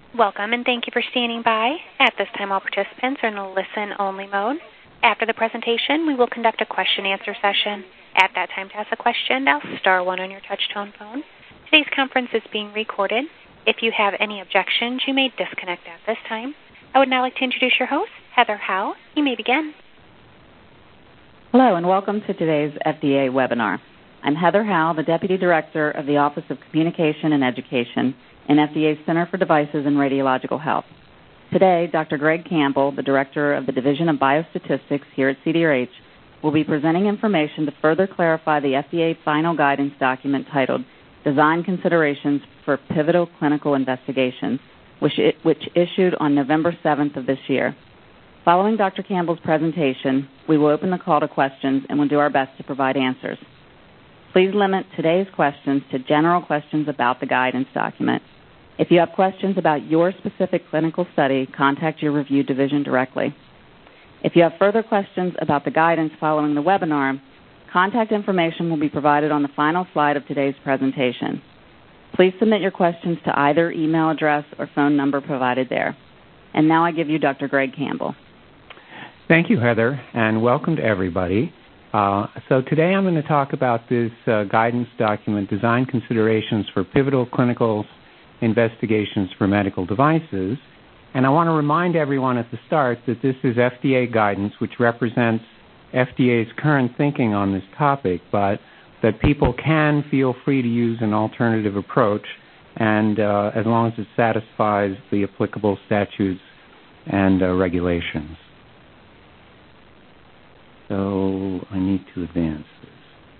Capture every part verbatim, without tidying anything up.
Welcome, and thank you for standing by. At this time, all participants are in a listen-only mode. After the presentation, we will conduct a question-answer session. At that time, to ask a question, dial star one on your touch-tone phone. Today's conference is being recorded. If you have any objections, you may disconnect at this time. I would now like to introduce your host, Heather Howell. You may begin. Hello, and welcome to today's F D A webinar. I'm Heather Howell, the Deputy Director of the Office of Communication and Education in F D A's Center for Devices and Radiological Health. Today, Doctor Greg Campbell, the Director of the Division of Biostatistics here at C D R H, will be presenting information to further clarify the F D A final guidance document titled Design Considerations for Pivotal Clinical Investigations, which, it, which issued on November seventh of this year. Following Doctor Campbell's presentation, we will open the call to questions and will do our best to provide answers. Please limit today's questions to general questions about the guidance document. If you have questions about your specific clinical study, contact your review division directly. If you have further questions about the guidance following the webinar, contact information will be provided on the final slide of today's presentation. Please submit your questions to either email address or phone number provided there. And now I give you Doctor Greg Campbell. Thank you, Heather, and welcome to everybody. Uh, so today I'm going to talk about this uh, guidance document, Design Considerations for Pivotal Clinical Investigations for Medical Devices. And I want to remind everyone at the start that this is F D A guidance, which represents F D A's current thinking on this topic, but that people can feel free to use an alternative approach, and uh, as long as it satisfies the applicable statutes and uh, regulations. So I need to advance this.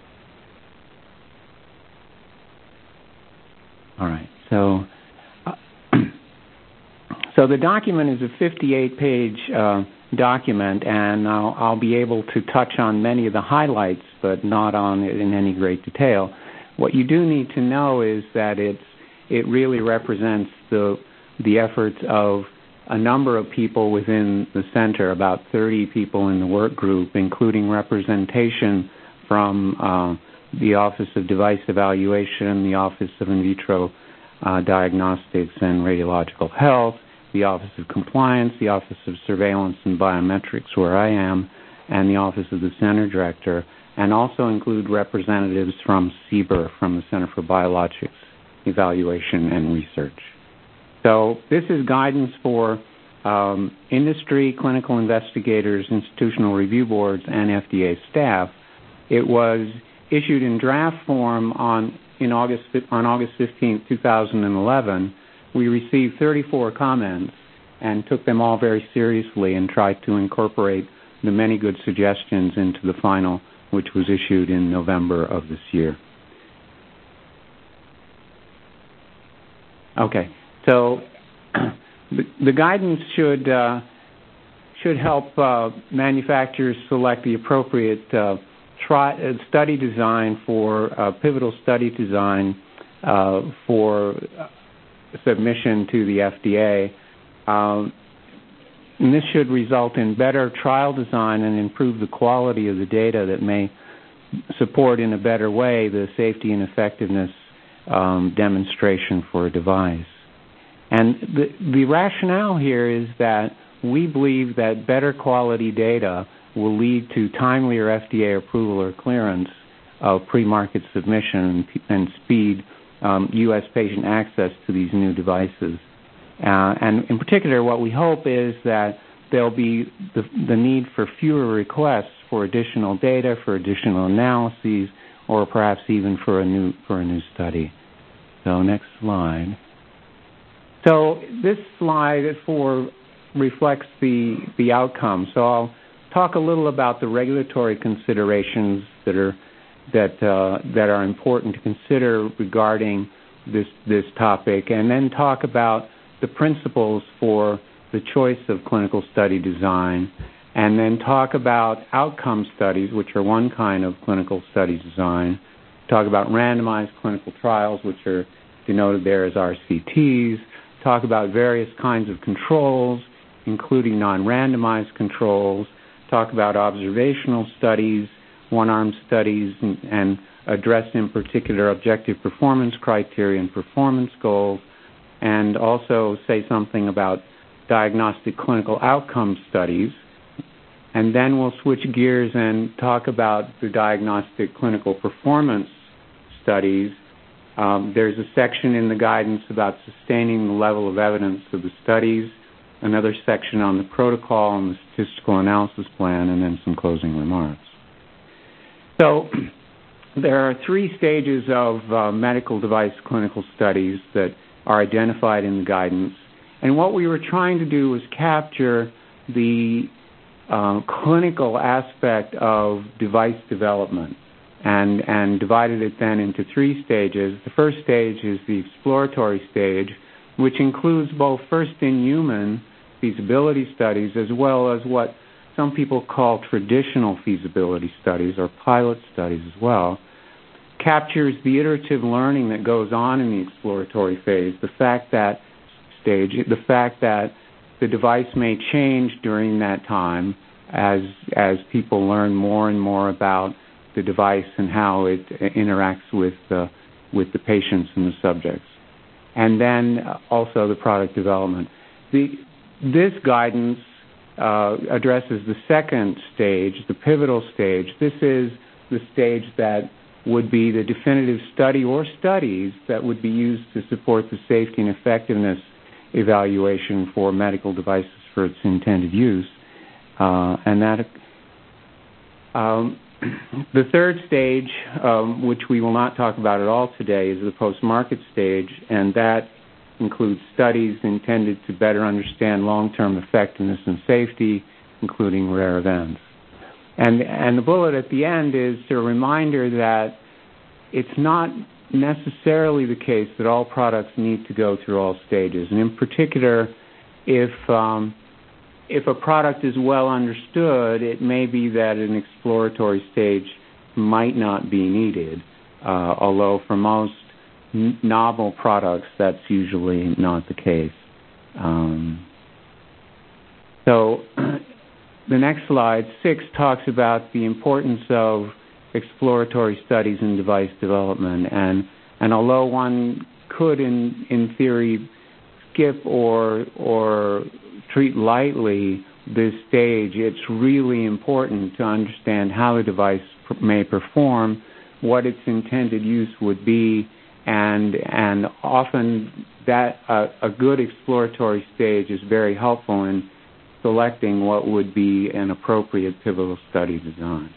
All right. So, uh, so the document is a fifty-eight page uh, document, and I'll, I'll be able to touch on many of the highlights, but not on it in any great detail. What you do need to know is that it's it really represents the the efforts of a number of people within the center, about thirty people in the work group, including representation from uh, the Office of Device Evaluation, the Office of In Vitro uh, Diagnostics and Radiological Health, the Office of Compliance, the Office of Surveillance and Biometrics, where I am, and the Office of the Center Director, and also include representatives from C B E R, from the Center for Biologics Evaluation and Research. So this is guidance for um, industry, clinical investigators, institutional review boards, and F D A staff. It was issued in draft form on in August on August fifteenth, two thousand eleven. We received thirty-four comments and took them all very seriously and tried to incorporate the many good suggestions into the final, which was issued in November of this year. Okay. So the, the guidance should uh, should help uh, manufacturers select the appropriate uh, try, uh, study design for uh, pivotal study design uh, for submission to the F D A. Um, and this should result in better trial design and improve the quality of the data that may support in a better way the safety and effectiveness um, demonstration for a device. And the, the rationale here is that we believe that better quality data will lead to timelier F D A approval or clearance of pre-market submission and, and speed um, U S patient access to these new devices. Uh, and in particular, what we hope is that there'll be the, the need for fewer requests for additional data, for additional analyses, or perhaps even for a new for a new study. So next slide. So this slide for reflects the, the outcome. So I'll talk a little about the regulatory considerations that are that uh, that are important to consider regarding this this topic, and then talk about the principles for the choice of clinical study design, and then talk about outcome studies, which are one kind of clinical study design. Talk about randomized clinical trials, which are denoted there as R C Ts. Talk about various kinds of controls, including non-randomized controls. Talk about observational studies, one-arm studies, and, and address in particular objective performance criteria and performance goals. and also say something about diagnostic clinical outcome studies. And then we'll switch gears and talk about the diagnostic clinical performance studies. Um, there's a section in the guidance about sustaining the level of evidence of the studies, another section on the protocol and the statistical analysis plan, and then some closing remarks. So there are three stages of uh, medical device clinical studies that are identified in the guidance. And what we were trying to do was capture the uh, clinical aspect of device development and, and divided it then into three stages. The first stage is the exploratory stage, which includes both first-in-human feasibility studies as well as what some people call traditional feasibility studies or pilot studies as well. Captures the iterative learning that goes on in the exploratory phase, the fact that stage, the fact that the device may change during that time as as people learn more and more about the device and how it interacts with the with the patients and the subjects, and then also the product development. The this guidance uh, addresses the second stage, the pivotal stage. This is the stage that would be the definitive study or studies that would be used to support the safety and effectiveness evaluation for medical devices for its intended use. Uh, and that um, the third stage, um, which we will not talk about at all today, is the post-market stage, and that includes studies intended to better understand long-term effectiveness and safety, including rare events. And, and the bullet at the end is a reminder that it's not necessarily the case that all products need to go through all stages. And in particular, if um, if a product is well understood, it may be that an exploratory stage might not be needed, uh, although for most n- novel products, that's usually not the case. Um, so the next slide, six, talks about the importance of exploratory studies in device development. And, and although one could, in, in theory, skip or, or treat lightly this stage, it's really important to understand how the device pr- may perform, what its intended use would be, and, and often that uh, a good exploratory stage is very helpful in selecting what would be an appropriate pivotal study design.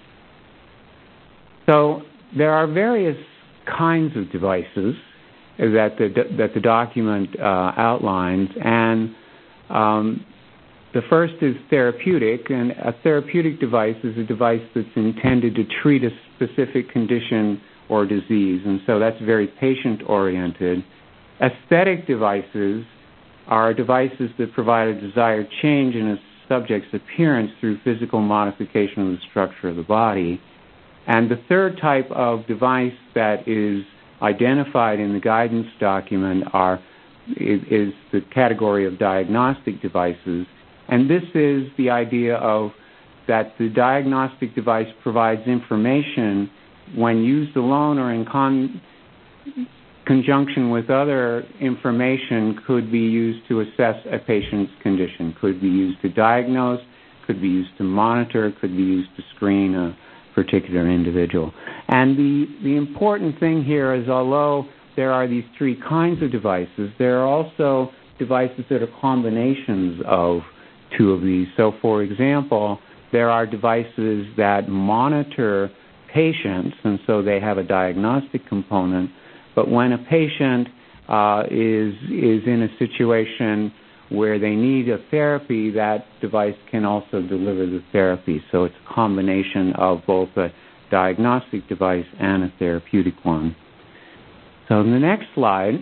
So there are various kinds of devices that the that the document uh, outlines, and um, the first is therapeutic, and a therapeutic device is a device that's intended to treat a specific condition or disease, and so that's very patient-oriented. Aesthetic devices are devices that provide a desired change in a subject's appearance through physical modification of the structure of the body. And the third type of device that is identified in the guidance document are, is, is the category of diagnostic devices. And this is the idea of that the diagnostic device provides information when used alone or in con- conjunction with other information could be used to assess a patient's condition, could be used to diagnose, could be used to monitor, could be used to screen a particular individual. And the, the important thing here is, although there are these three kinds of devices, there are also devices that are combinations of two of these. So, for example, there are devices that monitor patients, and so they have a diagnostic component, but when a patient uh, is, is in a situation where they need a therapy, that device can also deliver the therapy. So it's a combination of both a diagnostic device and a therapeutic one. So in the next slide,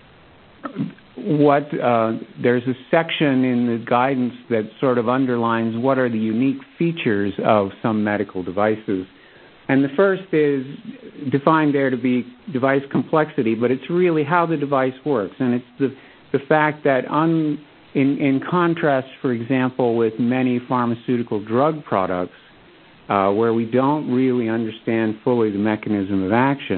what uh, there's a section in the guidance that sort of underlines what are the unique features of some medical devices. And the first is defined there to be device complexity, but it's really how the device works. And it's the, the fact that un, in, in contrast, for example, with many pharmaceutical drug products, uh, where we don't really understand fully the mechanism of action,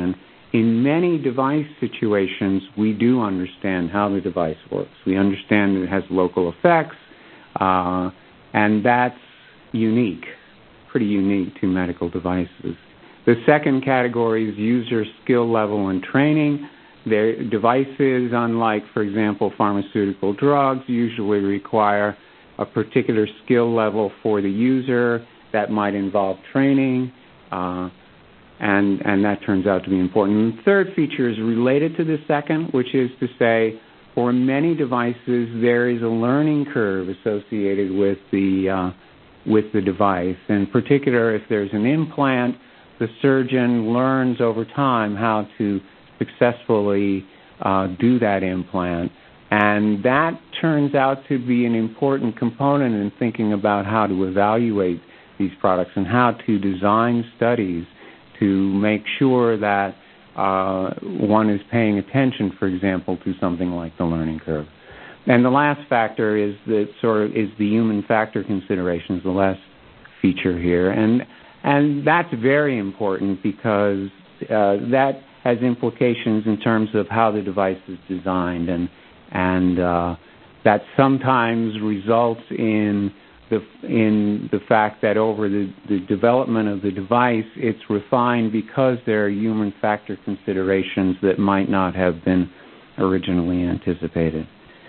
in many device situations, we do understand how the device works. We understand that it has local effects, uh, and that's unique, pretty unique to medical devices. The second category is user skill level and training. Their devices, unlike, for example, pharmaceutical drugs, usually require a particular skill level for the user that might involve training, uh, and, and that turns out to be important. And the third feature is related to the second, which is to say, for many devices, there is a learning curve associated with the, uh, with the device. In particular, if there's an implant, the surgeon learns over time how to successfully uh, do that implant. And that turns out to be an important component in thinking about how to evaluate these products and how to design studies to make sure that uh, one is paying attention, for example, to something like the learning curve. And the last factor is the sort of is the human factor considerations, the last feature here, and and that's very important because uh, that has implications in terms of how the device is designed, and and uh, that sometimes results in the in the fact that over the, the development of the device, it's refined because there are human factor considerations that might not have been originally anticipated.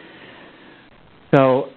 So,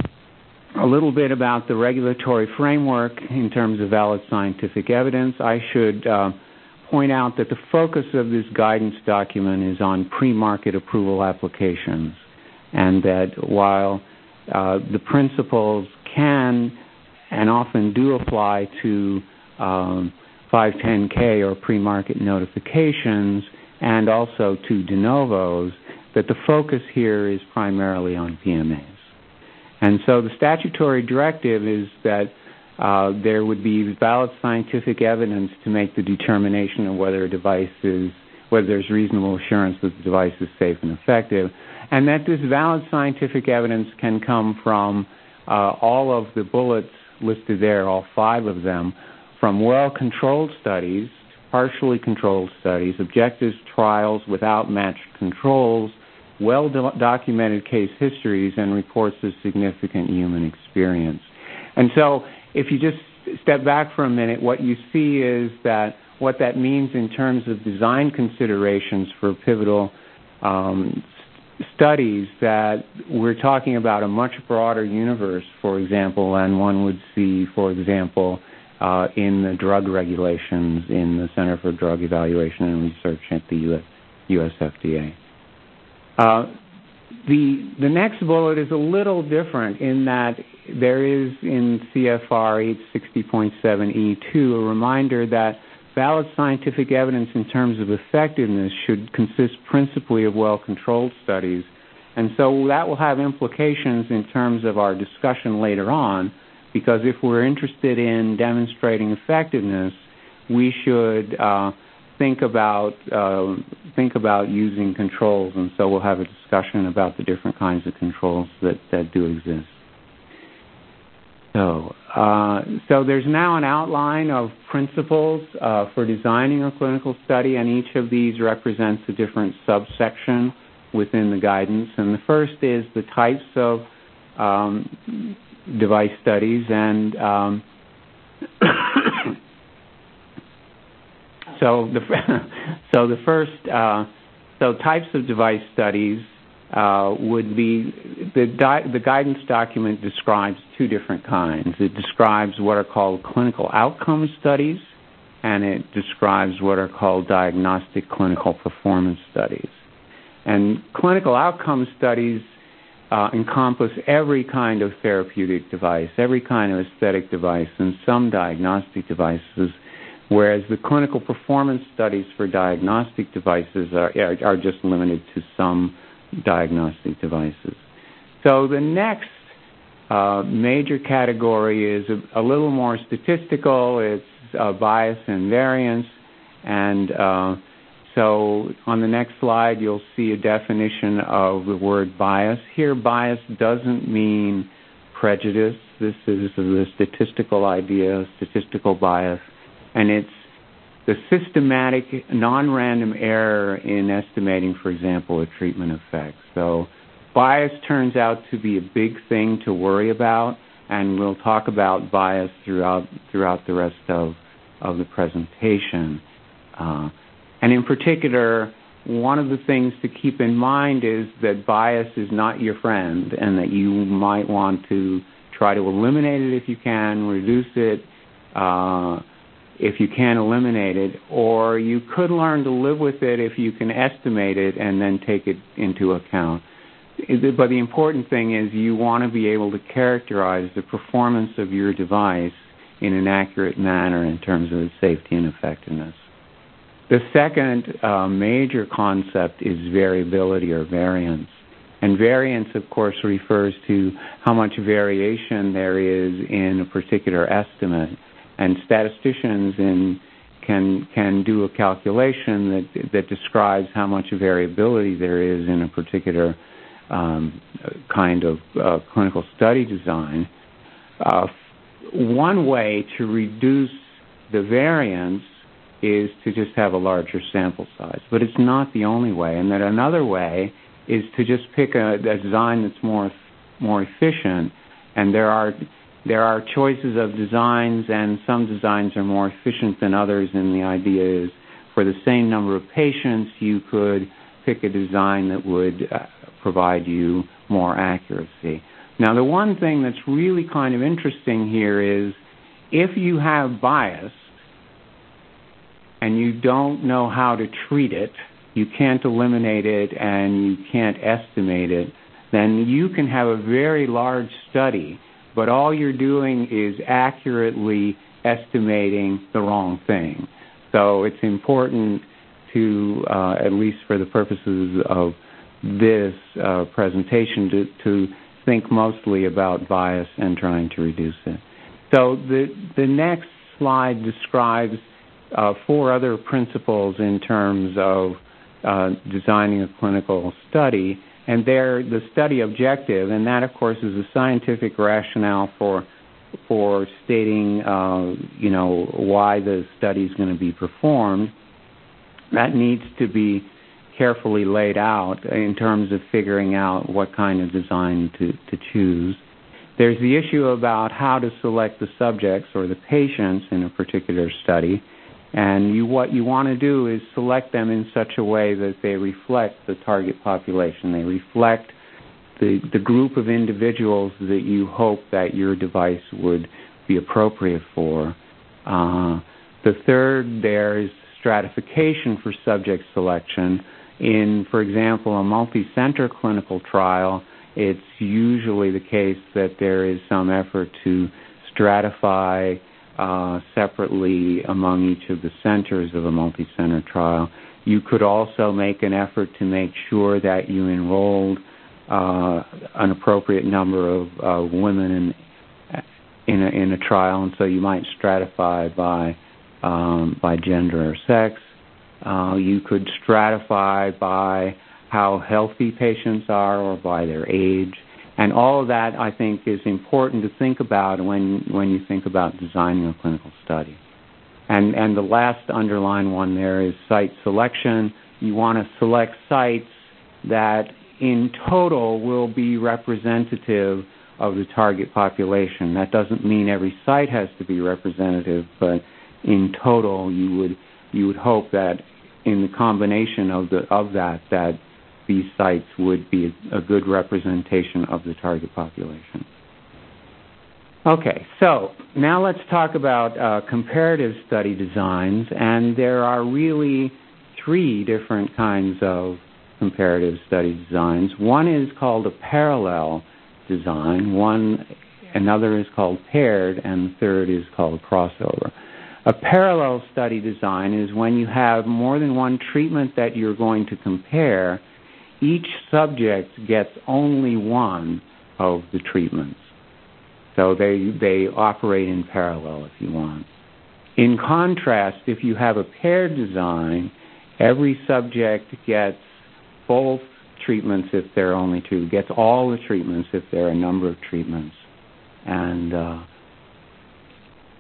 a little bit about the regulatory framework in terms of valid scientific evidence. I should uh, point out that the focus of this guidance document is on pre-market approval applications, and that while uh, the principles can and often do apply to um, five ten K or pre-market notifications and also to de novos, that the focus here is primarily on P M As. And so the statutory directive is that uh, there would be valid scientific evidence to make the determination of whether a device is, whether there's reasonable assurance that the device is safe and effective, and that this valid scientific evidence can come from uh, all of the bullets listed there, all five of them, from well-controlled studies, partially controlled studies, objective trials without matched controls, well-documented case histories, and reports of significant human experience. And so if you just step back for a minute, what you see is that what that means in terms of design considerations for pivotal um, studies, that we're talking about a much broader universe, for example, than one would see, for example, uh, in the drug regulations in the Center for Drug Evaluation and Research at the U S, U S F D A. Uh, the the next bullet is a little different in that there is in C F R eight sixty point seven E two a reminder that valid scientific evidence in terms of effectiveness should consist principally of well-controlled studies. And so that will have implications in terms of our discussion later on, because if we're interested in demonstrating effectiveness, we should uh, think about uh, think about using controls, and so we'll have a discussion about the different kinds of controls that, that do exist. So, uh, so there's now an outline of principles uh, for designing a clinical study, and each of these represents a different subsection within the guidance. And the first is the types of um, device studies, and um, so the so the first uh, so types of device studies uh, would be the di- the guidance document describes two different kinds. It describes what are called clinical outcome studies, and it describes what are called diagnostic clinical performance studies. And clinical outcome studies uh, encompass every kind of therapeutic device, every kind of aesthetic device, and some diagnostic devices, whereas the clinical performance studies for diagnostic devices are, are just limited to some diagnostic devices. So the next uh, major category is a, a little more statistical. It's uh, bias and variance. And uh, so on the next slide, you'll see a definition of the word bias. Here, bias doesn't mean prejudice. This is the statistical idea, statistical bias. And it's the systematic, non-random error in estimating, for example, a treatment effect. So bias turns out to be a big thing to worry about, and we'll talk about bias throughout throughout the rest of, of the presentation. Uh, and in particular, one of the things to keep in mind is that bias is not your friend, and that you might want to try to eliminate it if you can, reduce it uh, if you can eliminate it, or you could learn to live with it if you can estimate it and then take it into account. But the important thing is you want to be able to characterize the performance of your device in an accurate manner in terms of its safety and effectiveness. The second uh, major concept is variability or variance. And variance, of course, refers to how much variation there is in a particular estimate. And statisticians in, can can do a calculation that that describes how much variability there is in a particular um, kind of uh, clinical study design. Uh, one way to reduce the variance is to just have a larger sample size, but it's not the only way. And that another way is to just pick a, a design that's more more efficient. And there are there are choices of designs, and some designs are more efficient than others. And the idea is, for the same number of patients, you could pick a design that would uh, provide you more accuracy. Now, the one thing that's really kind of interesting here is, if you have bias and you don't know how to treat it, you can't eliminate it and you can't estimate it, then you can have a very large study, but all you're doing is accurately estimating the wrong thing. So it's important to, uh, at least for the purposes of this uh, presentation, to, to think mostly about bias and trying to reduce it. So the, the next slide describes uh, four other principles in terms of uh, designing a clinical study, and they're the study objective, and that, of course, is a scientific rationale for for stating, uh, you know, why the study is going to be performed. That needs to be carefully laid out in terms of figuring out what kind of design to, to choose. There's the issue about how to select the subjects or the patients in a particular study, and you, what you want to do is select them in such a way that they reflect the target population. They reflect the, the group of individuals that you hope that your device would be appropriate for. Uh, the third, there is stratification for subject selection. In, for example, a multi-center clinical trial, it's usually the case that there is some effort to stratify uh, separately among each of the centers of a multi-center trial. You could also make an effort to make sure that you enrolled uh, an appropriate number of uh, women in, in, a, in a trial, and so you might stratify by, um, by gender or sex. Uh, you could stratify by how healthy patients are or by their age. And all of that, I think, is important to think about when, when you think about designing a clinical study. And, and the last underlined one there is site selection. You want to select sites that in total will be representative of the target population. That doesn't mean every site has to be representative, but in total you would you would hope that in the combination of the of that that these sites would be a good representation of the target population. Okay, so now let's talk about uh, comparative study designs, and there are really three different kinds of comparative study designs. One is called a parallel design, one another is called paired, and the third is called crossover. A parallel study design is when you have more than one treatment that you're going to compare. Each subject gets only one of the treatments. So they, they operate in parallel, if you want. In contrast, if you have a paired design, every subject gets both treatments if there are only two, gets all the treatments if there are a number of treatments. And uh,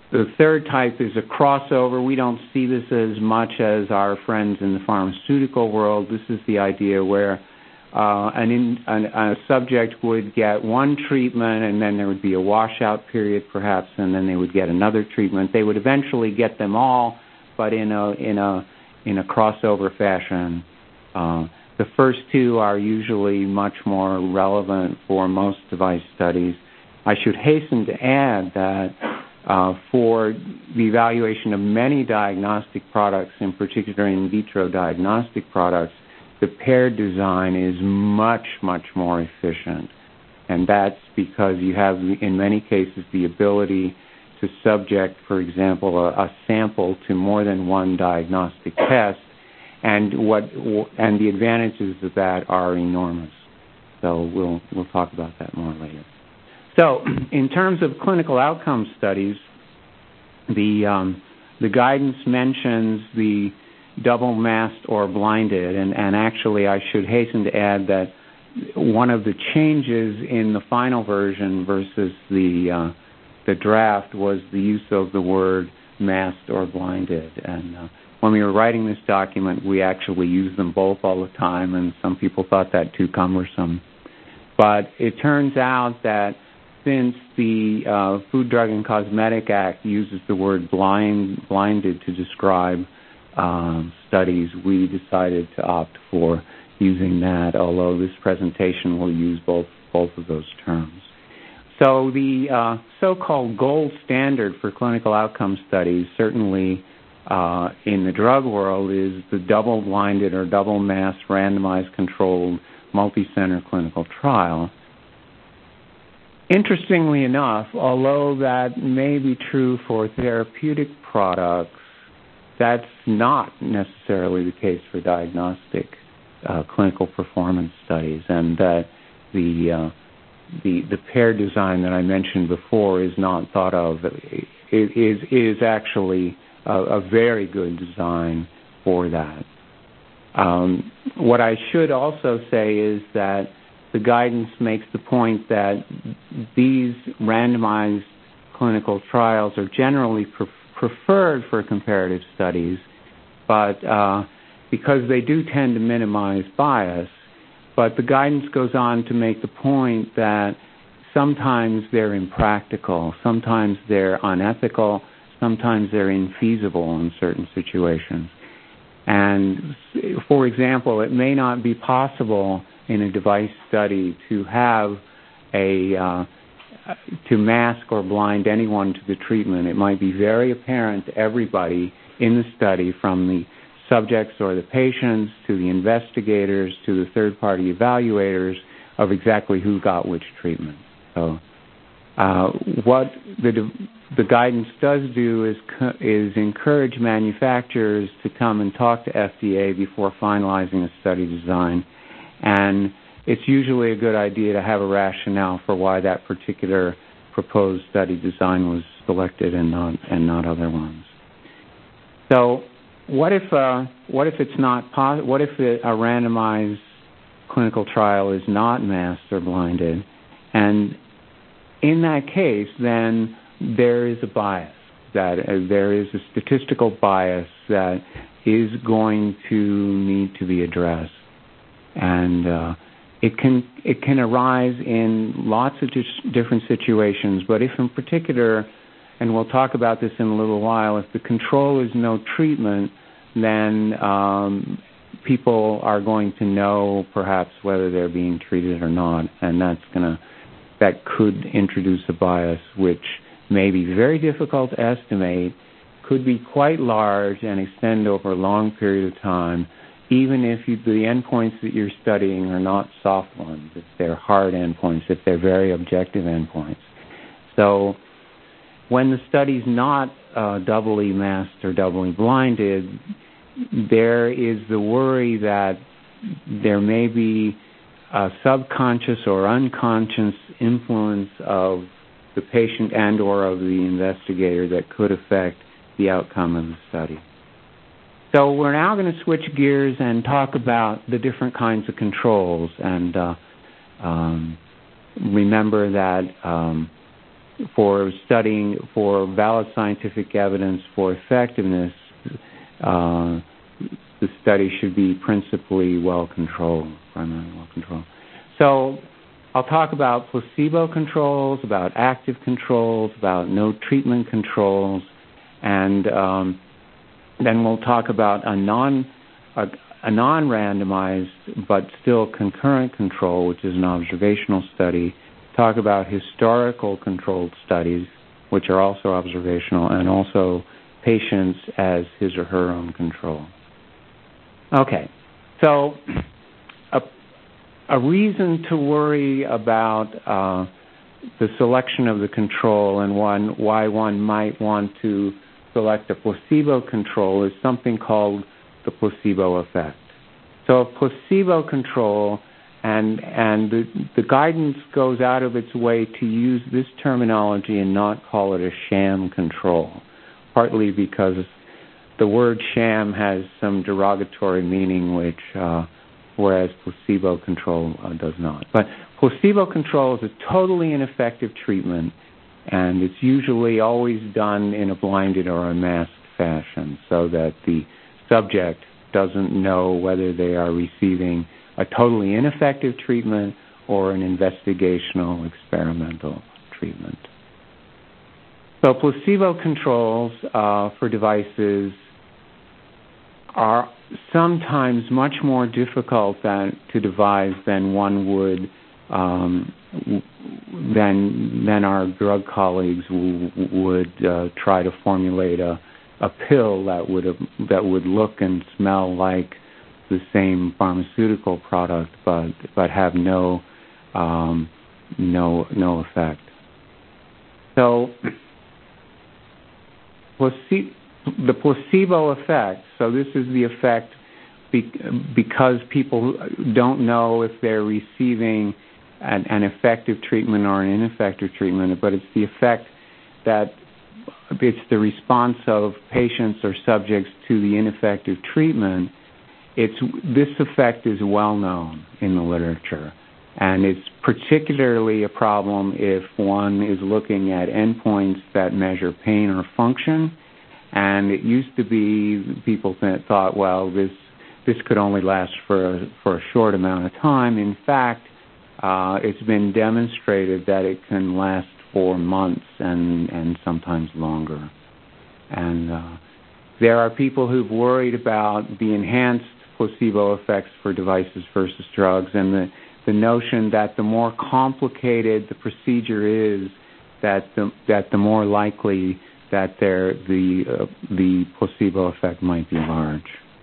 the third type is a crossover. We don't see this as much as our friends in the pharmaceutical world. This is the idea where uh, an, in, an a subject would get one treatment, and then there would be a washout period, perhaps, and then they would get another treatment. They would eventually get them all, but in a in a in a crossover fashion. Uh, the first two are usually much more relevant for most device studies. I should hasten to add that uh, for the evaluation of many diagnostic products, in particular in vitro diagnostic products, the paired design is much, much more efficient. And that's because you have, in many cases, the ability to subject, for example, a, a sample to more than one diagnostic test, and what and the advantages of that are enormous. So we'll we'll talk about that more later. So, in terms of clinical outcome studies, the um, the guidance mentions the double masked or blinded, and, and actually I should hasten to add that one of the changes in the final version versus the uh, the draft was the use of the word masked or blinded. And uh, when we were writing this document, we actually used them both all the time, and some people thought that too cumbersome. But it turns out that since the uh, Food, Drug, and Cosmetic Act uses the word blind, blinded to describe um, studies, we decided to opt for using that, although this presentation will use both both of those terms. So the uh, so-called gold standard for clinical outcome studies, certainly uh, in the drug world, is the double-blinded or double-masked randomized controlled multi-center clinical trial. Interestingly enough, although that may be true for therapeutic products, that's not necessarily the case for diagnostic uh, clinical performance studies, and that the uh, the the pair design that I mentioned before is not thought of. It is is actually a, a very good design for that. Um, what I should also say is that the guidance makes the point that these randomized clinical trials are generally pre- preferred for comparative studies, but uh, because they do tend to minimize bias. But the guidance goes on to make the point that sometimes they're impractical, sometimes they're unethical, sometimes they're infeasible in certain situations. And, for example, it may not be possible in a device study to have a uh, to mask or blind anyone to the treatment. It might be very apparent to everybody in the study, from the subjects or the patients to the investigators to the third-party evaluators, of exactly who got which treatment. So, uh, what the the guidance does do is is encourage manufacturers to come and talk to F D A before finalizing a study design, and it's usually a good idea to have a rationale for why that particular proposed study design was selected and not and not other ones. So, what if uh, what if it's not pos- what if a randomized clinical trial is not masked or blinded, and in that case, then there is a bias, that uh, there is a statistical bias that is going to need to be addressed, and uh, it can it can arise in lots of dis- different situations. But if in particular, and we'll talk about this in a little while, if the control is no treatment, then um, people are going to know perhaps whether they're being treated or not, and that's gonna that could introduce a bias which may be very difficult to estimate, could be quite large and extend over a long period of time, even if you, the endpoints that you're studying are not soft ones, if they're hard endpoints, if they're very objective endpoints. So when the study's not uh, doubly masked or doubly blinded, there is the worry that there may be a subconscious or unconscious influence of the patient and or of the investigator that could affect the outcome of the study. So we're now going to switch gears and talk about the different kinds of controls. And uh, um, remember that um, for studying for valid scientific evidence for effectiveness, uh, the study should be principally well controlled, primarily well controlled. So I'll talk about placebo controls, about active controls, about no treatment controls, and um, then we'll talk about a non a, a non-randomized but still concurrent control, which is an observational study. Talk about historical controlled studies, which are also observational, and also patients as his or her own control. Okay, so a, a reason to worry about uh, the selection of the control and one, why one might want to select a placebo control is something called the placebo effect. So a placebo control, and and the, the guidance goes out of its way to use this terminology and not call it a sham control, partly because the word sham has some derogatory meaning, which uh, whereas placebo control uh, does not. But placebo control is a totally ineffective treatment, and it's usually always done in a blinded or a masked fashion so that the subject doesn't know whether they are receiving a totally ineffective treatment or an investigational experimental treatment. So placebo controls uh, for devices are sometimes much more difficult than, to devise than one would um, than than our drug colleagues w- would uh, try to formulate a, a pill that would that would look and smell like the same pharmaceutical product, but but have no um, no no effect. So placebo, the placebo effect. So this is the effect be, because people don't know if they're receiving an, an effective treatment or an ineffective treatment, but it's the effect that it's the response of patients or subjects to the ineffective treatment. It's this effect is well known in the literature, and it's particularly a problem if one is looking at endpoints that measure pain or function. And it used to be people th- thought, well, this this could only last for a, for a short amount of time. In fact, uh, it's been demonstrated that it can last for months and and sometimes longer. And uh, there are people who've worried about the enhanced placebo effects for devices versus drugs, and the, the notion that the more complicated the procedure is, that the that the more likely that there the uh, the placebo effect might be large.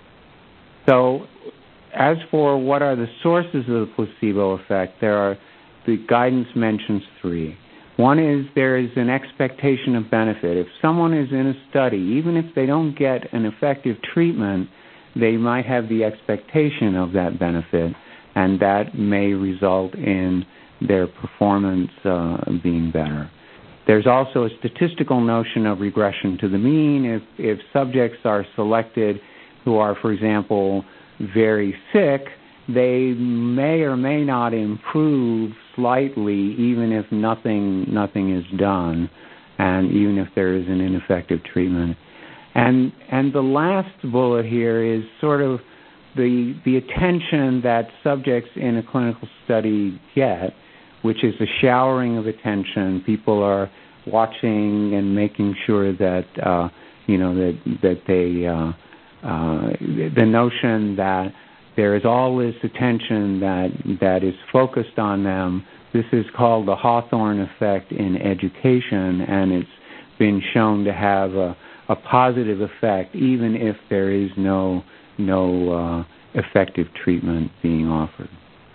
So, as for what are the sources of the placebo effect, there are the guidance mentions three. One is there is an expectation of benefit. If someone is in a study, even if they don't get an effective treatment, they might have the expectation of that benefit, and that may result in their performance uh, being better. There's also a statistical notion of regression to the mean. If, if subjects are selected who are, for example, very sick, they may or may not improve slightly even if nothing nothing is done, and even if there is an ineffective treatment. And and the last bullet here is sort of the the attention that subjects in a clinical study get, which is a showering of attention. People are watching and making sure that uh, you know that that they uh, uh, the notion that there is all this attention that that is focused on them. This is called the Hawthorne effect in education, and it's been shown to have a, a positive effect, even if there is no no uh, effective treatment being offered.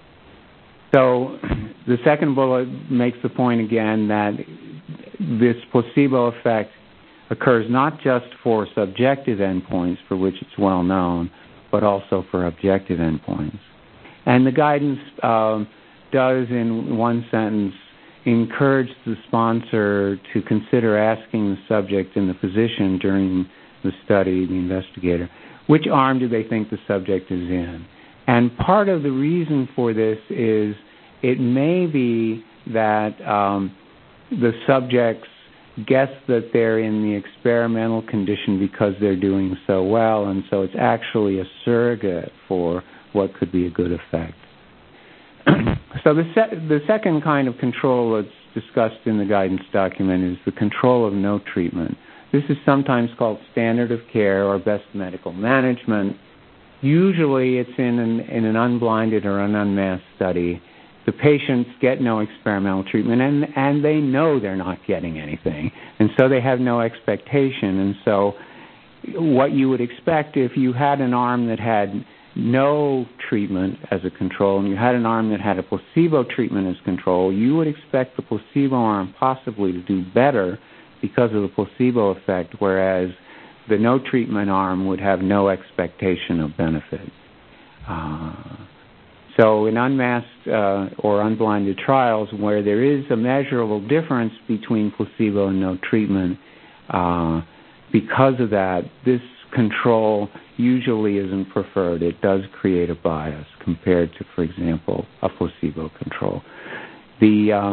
So the second bullet makes the point again that this placebo effect occurs not just for subjective endpoints, for which it's well known, but also for objective endpoints. And the guidance um, does, in one sentence, encourage the sponsor to consider asking the subject and the physician during the study, the investigator, which arm do they think the subject is in? And part of the reason for this is it may be that um, the subjects guess that they're in the experimental condition because they're doing so well, and so it's actually a surrogate for what could be a good effect. So the, se- the second kind of control that's discussed in the guidance document is the control of no treatment. This is sometimes called standard of care or best medical management. Usually it's in an, in an unblinded or an unmasked study. The patients get no experimental treatment, and, and they know they're not getting anything, and so they have no expectation. And so what you would expect if you had an arm that had no treatment as a control and you had an arm that had a placebo treatment as control, you would expect the placebo arm possibly to do better because of the placebo effect, whereas the no treatment arm would have no expectation of benefit. Uh, so in unmasked uh, or unblinded trials where there is a measurable difference between placebo and no treatment, uh, because of that, this control usually isn't preferred. It does create a bias compared to, for example, a placebo control. The, uh,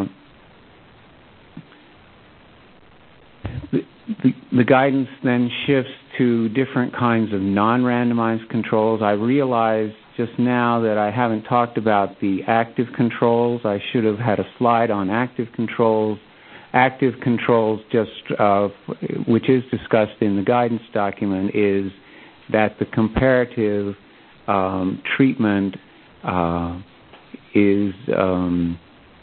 the, the, the guidance then shifts to different kinds of non-randomized controls. I realize just now that I haven't talked about the active controls. I should have had a slide on active controls. Active controls, just uh, which is discussed in the guidance document, is that the comparative um, treatment uh, is um,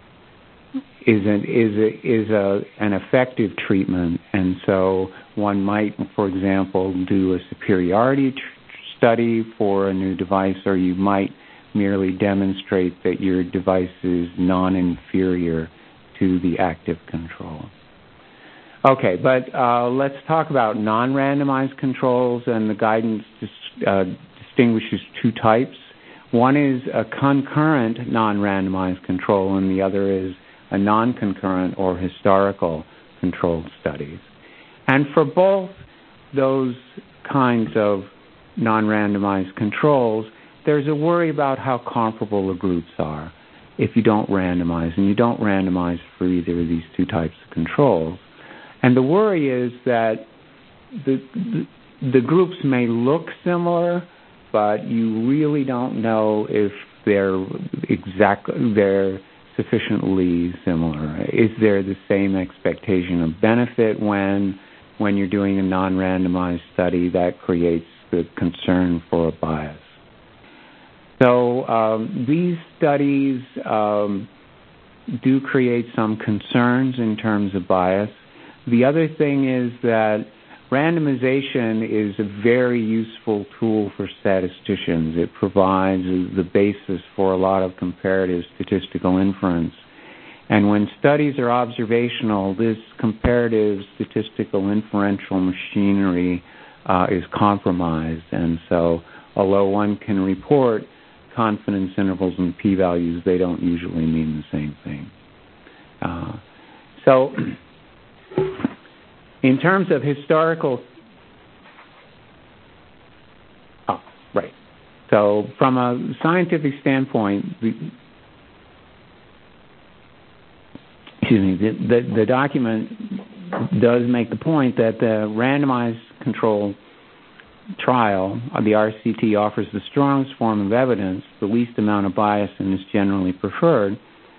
is an is a, is a, an effective treatment, and so one might, for example, do a superiority tr- study for a new device, or you might merely demonstrate that your device is non-inferior to the active control. Okay, but uh, let's talk about non-randomized controls, and the guidance dis- uh, distinguishes two types. One is a concurrent non-randomized control, and the other is a non-concurrent or historical controlled studies. And for both those kinds of non-randomized controls, there's a worry about how comparable the groups are if you don't randomize, and you don't randomize for either of these two types of controls. And the worry is that the, the, the groups may look similar, but you really don't know if they're exactly they're sufficiently similar. Is there the same expectation of benefit when when you're doing a non-randomized study? That creates the concern for a bias. So um, these studies um, do create some concerns in terms of bias. The other thing is that randomization is a very useful tool for statisticians. It provides the basis for a lot of comparative statistical inference. And when studies are observational, this comparative statistical inferential machinery uh, is compromised. And so although one can report confidence intervals and p-values, they don't usually mean the same thing. Uh, so in terms of historical, oh, right. So from a scientific standpoint, the, excuse me, the, the, the document does make the point that the randomized control trial, the R C T, offers the strongest form of evidence, the least amount of bias, and is generally preferred,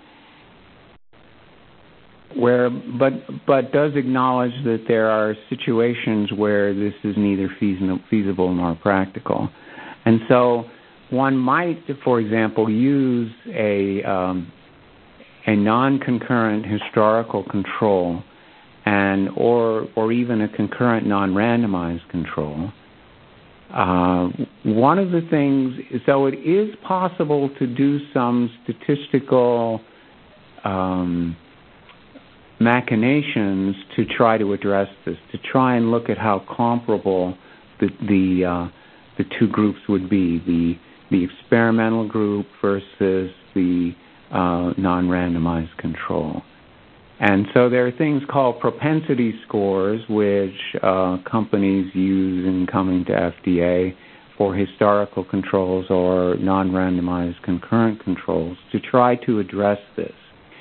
where, but, but does acknowledge that there are situations where this is neither feasible nor practical. And so one might, for example, use a, um, a non-concurrent historical control and or, or even a concurrent non-randomized control. Uh, one of the things, so it is possible to do some statistical um, machinations to try to address this, to try and look at how comparable the the, uh, the two groups would be, the the experimental group versus the uh, non-randomized control. And so there are things called propensity scores, which uh, companies use in coming to F D A for historical controls or non-randomized concurrent controls to try to address this.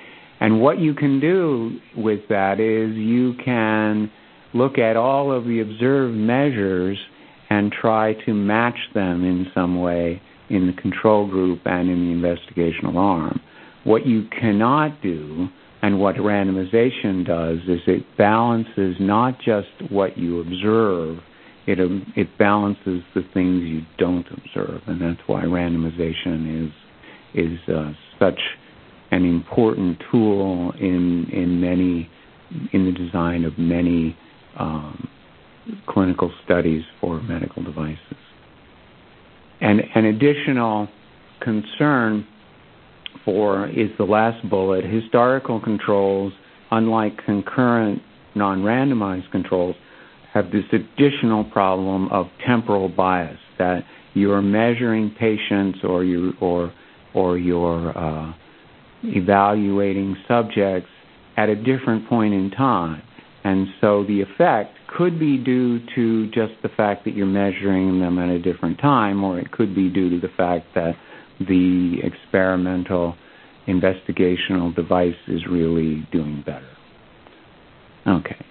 And what you can do with that is you can look at all of the observed measures and try to match them in some way in the control group and in the investigational arm. What you cannot do, and what randomization does, is it balances not just what you observe, it, it balances the things you don't observe, and that's why randomization is, is uh, such an important tool in, in, many, in the design of many um, clinical studies for medical devices. And an additional concern for is the last bullet. Historical controls, unlike concurrent non-randomized controls, have this additional problem of temporal bias, that you're measuring patients or you or or you're uh, evaluating subjects at a different point in time. And so the effect could be due to just the fact that you're measuring them at a different time, or it could be due to the fact that the experimental investigational device is really doing better. Okay.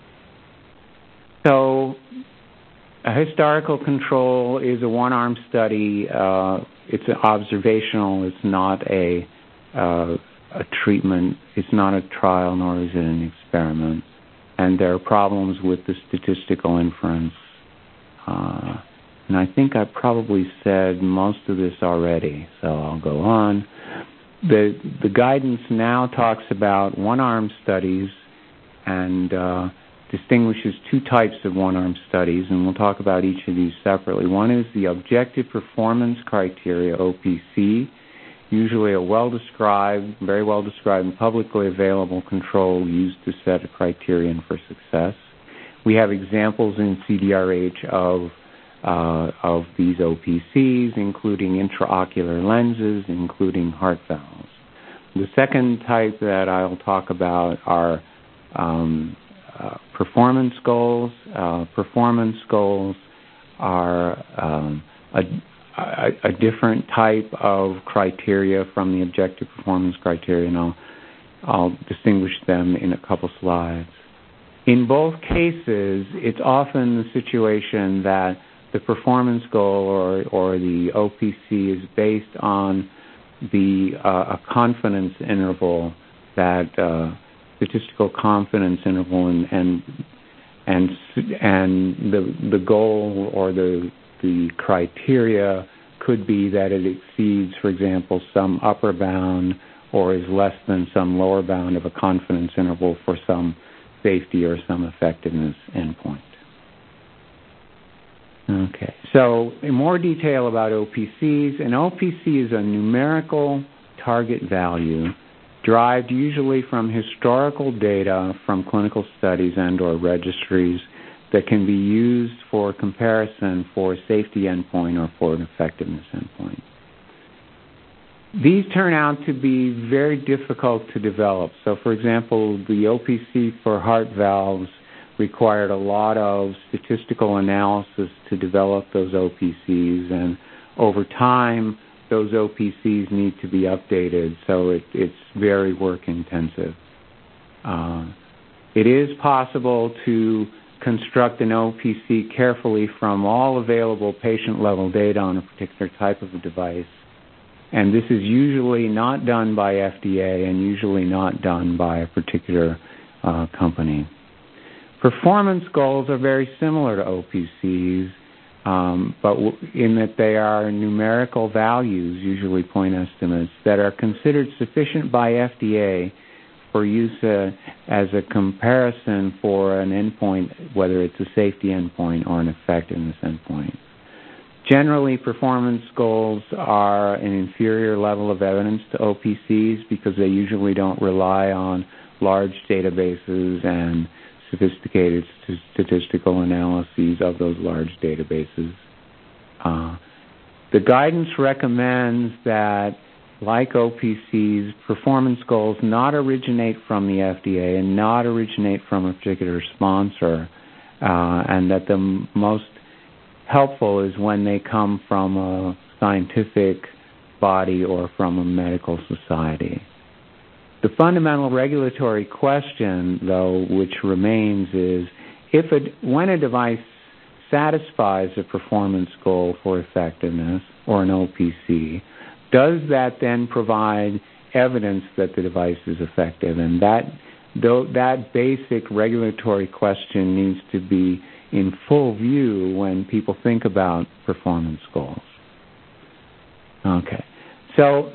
So a historical control is a one-arm study. Uh, it's an observational. It's not a, uh, a treatment. It's not a trial, nor is it an experiment. And there are problems with the statistical inference. Uh, and I think I probably said most of this already, so I'll go on. The, the guidance now talks about one-arm studies and uh, distinguishes two types of one-arm studies, and we'll talk about each of these separately. One is the Objective Performance Criteria, O P C, usually a well-described, very well-described and publicly available control used to set a criterion for success. We have examples in C D R H of, uh, of these O P Cs, including intraocular lenses, including heart valves. The second type that I'll talk about are um, uh, performance goals. Uh, performance goals are um, a A, a different type of criteria from the objective performance criteria, and I'll, I'll distinguish them in a couple slides. In both cases, it's often the situation that the performance goal or, or the O P C is based on the uh, a confidence interval, that uh, statistical confidence interval, and and and, and the the goal or the the criteria could be that it exceeds, for example, some upper bound or is less than some lower bound of a confidence interval for some safety or some effectiveness endpoint. Okay, so in more detail about O P Cs, an O P C is a numerical target value derived usually from historical data from clinical studies and or registries that can be used for comparison for a safety endpoint or for an effectiveness endpoint. These turn out to be very difficult to develop. So, for example, the O P C for heart valves required a lot of statistical analysis to develop those O P Cs, and over time, those O P Cs need to be updated, so it, it's very work-intensive. Uh, it is possible to construct an O P C carefully from all available patient-level data on a particular type of a device. And this is usually not done by F D A and usually not done by a particular uh, company. Performance goals are very similar to O P Cs, um, but w- in that they are numerical values, usually point estimates, that are considered sufficient by F D A for use uh, as a comparison for an endpoint, whether it's a safety endpoint or an effectiveness endpoint. Generally, performance goals are an inferior level of evidence to O P Cs because they usually don't rely on large databases and sophisticated st- statistical analyses of those large databases. Uh, the guidance recommends that, like O P Cs, performance goals not originate from the F D A and not originate from a particular sponsor, uh, and that the m- most helpful is when they come from a scientific body or from a medical society. the fundamental regulatory question, though, which remains is, if a, when a device satisfies a performance goal for effectiveness, or an O P C, does that then provide evidence that the device is effective? And that, though, that basic regulatory question needs to be in full view when people think about performance goals. Okay, so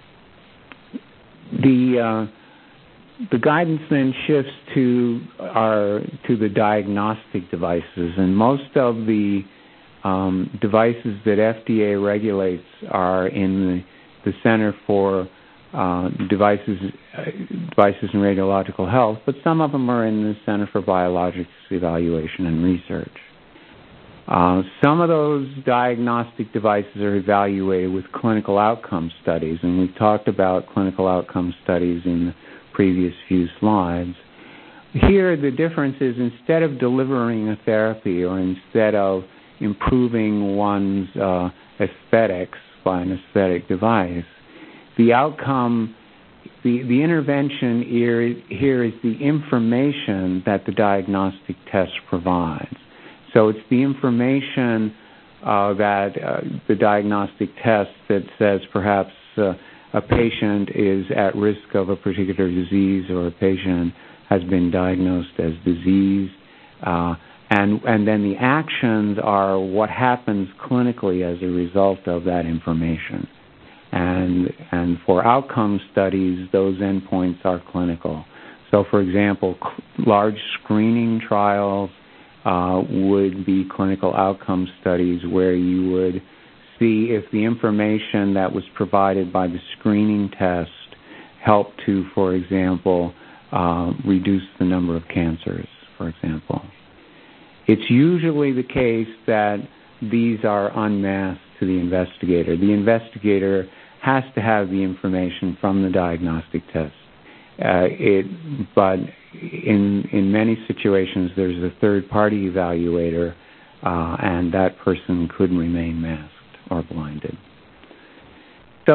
the uh, the guidance then shifts to our to the diagnostic devices, and most of the um, devices that F D A regulates are in the, the Center for uh, Devices uh, Devices and Radiological Health, but some of them are in the Center for Biologics Evaluation and Research. Uh, some of those diagnostic devices are evaluated with clinical outcome studies, and we've talked about clinical outcome studies in the previous few slides. Here, the difference is, instead of delivering a therapy or instead of improving one's uh, aesthetics by an aesthetic device, the outcome, the, the intervention here, here is the information that the diagnostic test provides. So it's the information uh, that uh, the diagnostic test that says perhaps uh, a patient is at risk of a particular disease, or a patient has been diagnosed as diseased, uh, and and then the actions are what happens clinically as a result of that information. And and for outcome studies, those endpoints are clinical. So, for example, cl- large screening trials Uh, would be clinical outcome studies where you would see if the information that was provided by the screening test helped to, for example, uh, reduce the number of cancers, for example. It's usually the case that these are unmasked to the investigator. The investigator has to have the information from the diagnostic test. Uh, it, but in in many situations, there's a third-party evaluator, uh, and that person could remain masked or blinded. So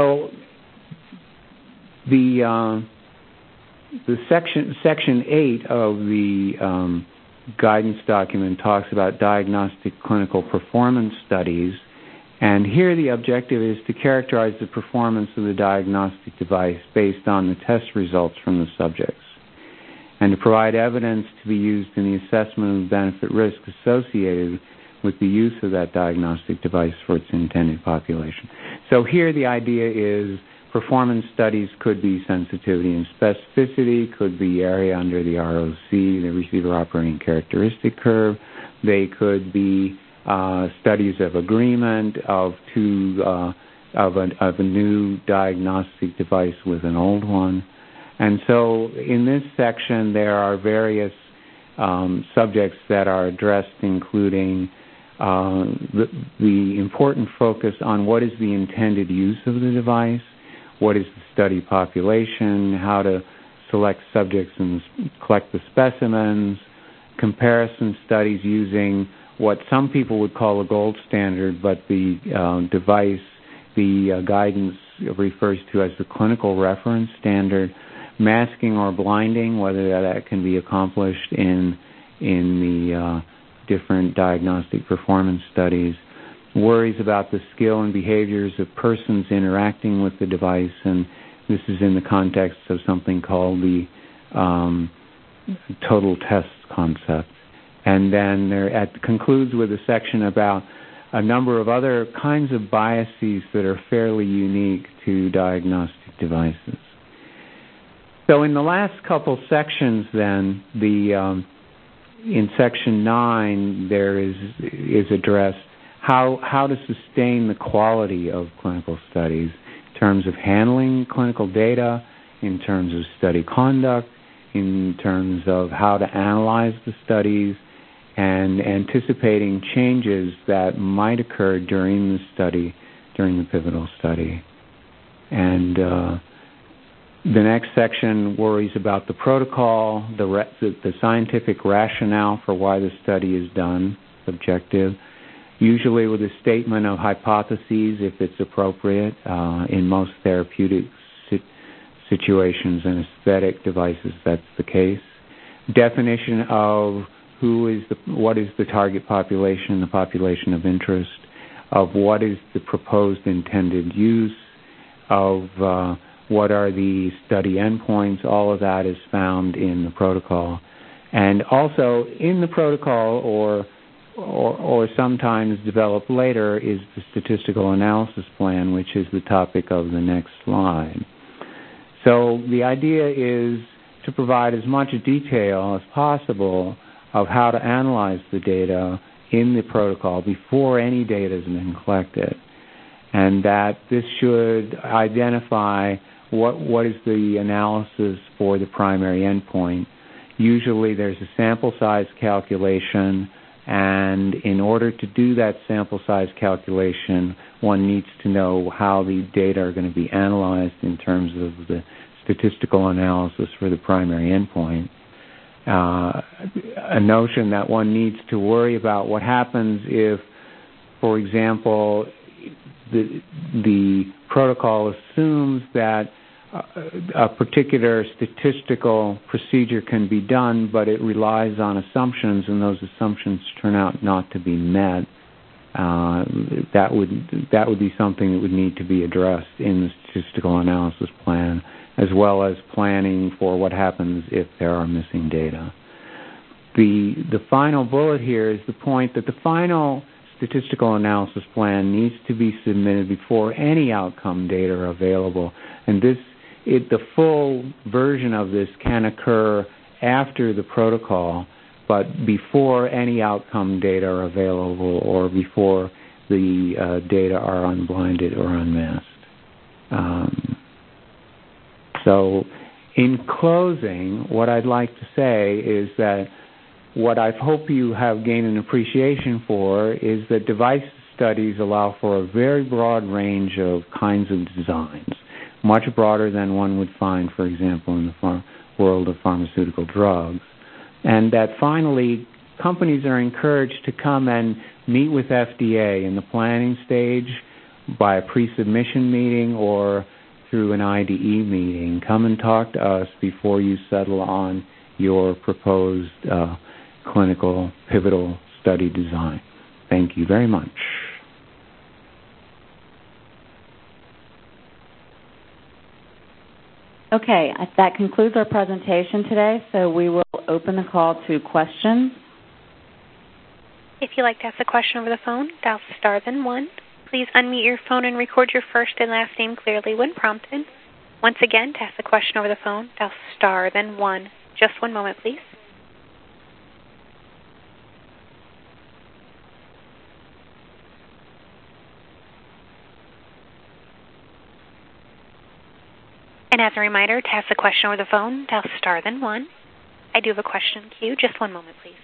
the uh, the section section eight of the um, guidance document talks about diagnostic clinical performance studies. And here the objective is to characterize the performance of the diagnostic device based on the test results from the subjects, and to provide evidence to be used in the assessment of the benefit risk associated with the use of that diagnostic device for its intended population. So here the idea is performance studies could be sensitivity and specificity, could be area under the R O C, the receiver operating characteristic curve. They could be Uh, studies of agreement of two uh, of, a, of a new diagnostic device with an old one. And so in this section there are various um, subjects that are addressed, including uh, the, the important focus on what is the intended use of the device, what is the study population, how to select subjects and collect the specimens, comparison studies using what some people would call a gold standard, but the uh, device, the uh, guidance refers to as the clinical reference standard, masking or blinding, whether that can be accomplished in in the uh, different diagnostic performance studies, worries about the skill and behaviors of persons interacting with the device, and this is in the context of something called the um, total test concept. And then there at, concludes with a section about a number of other kinds of biases that are fairly unique to diagnostic devices. So in the last couple sections then, the um, in section nine, there is is addressed how how to sustain the quality of clinical studies in terms of handling clinical data, in terms of study conduct, in terms of how to analyze the studies, and anticipating changes that might occur during the study, during the pivotal study. And uh, the next section worries about the protocol, the, re- the, the scientific rationale for why the study is done, objective, usually with a statement of hypotheses if it's appropriate. Uh, in most therapeutic si- situations and aesthetic devices, that's the case. Definition of who is the, what is the target population, the population of interest, of what is the proposed intended use, of uh, what are the study endpoints. All of that is found in the protocol. And also in the protocol, or, or, or sometimes developed later, is the statistical analysis plan, which is the topic of the next slide. So the idea is to provide as much detail as possible of how to analyze the data in the protocol before any data has been collected, and that this should identify what, what is the analysis for the primary endpoint. Usually there's a sample size calculation, and in order to do that sample size calculation, one needs to know how the data are going to be analyzed in terms of the statistical analysis for the primary endpoint. Uh, a notion that one needs to worry about what happens if, for example, the, the protocol assumes that a particular statistical procedure can be done, but it relies on assumptions, and those assumptions turn out not to be met. Uh, that would that would be something that would need to be addressed in the statistical analysis plan, as well as planning for what happens if there are missing data. The the final bullet here is the point that the final statistical analysis plan needs to be submitted before any outcome data are available, and this it, the full version of this can occur after the protocol, but before any outcome data are available or before the uh, data are unblinded or unmasked. Um, so in closing, what I'd like to say is that what I hope you have gained an appreciation for is that device studies allow for a very broad range of kinds of designs, much broader than one would find, for example, in the far- world of pharmaceutical drugs. And that finally, companies are encouraged to come and meet with F D A in the planning stage by a pre-submission meeting or through an I D E meeting. Come and talk to us before you settle on your proposed uh, clinical pivotal study design. Thank you very much. Okay, that concludes our presentation today, so we will open the call to questions. If you'd like to ask a question over the phone, dial star then one. Please unmute your phone and record your first and last name clearly when prompted. Once again, to ask a question over the phone, dial star then one. Just one moment, please. And as a reminder, to ask a question over the phone, dial star then one. I do have a question in queue. Just one moment, please.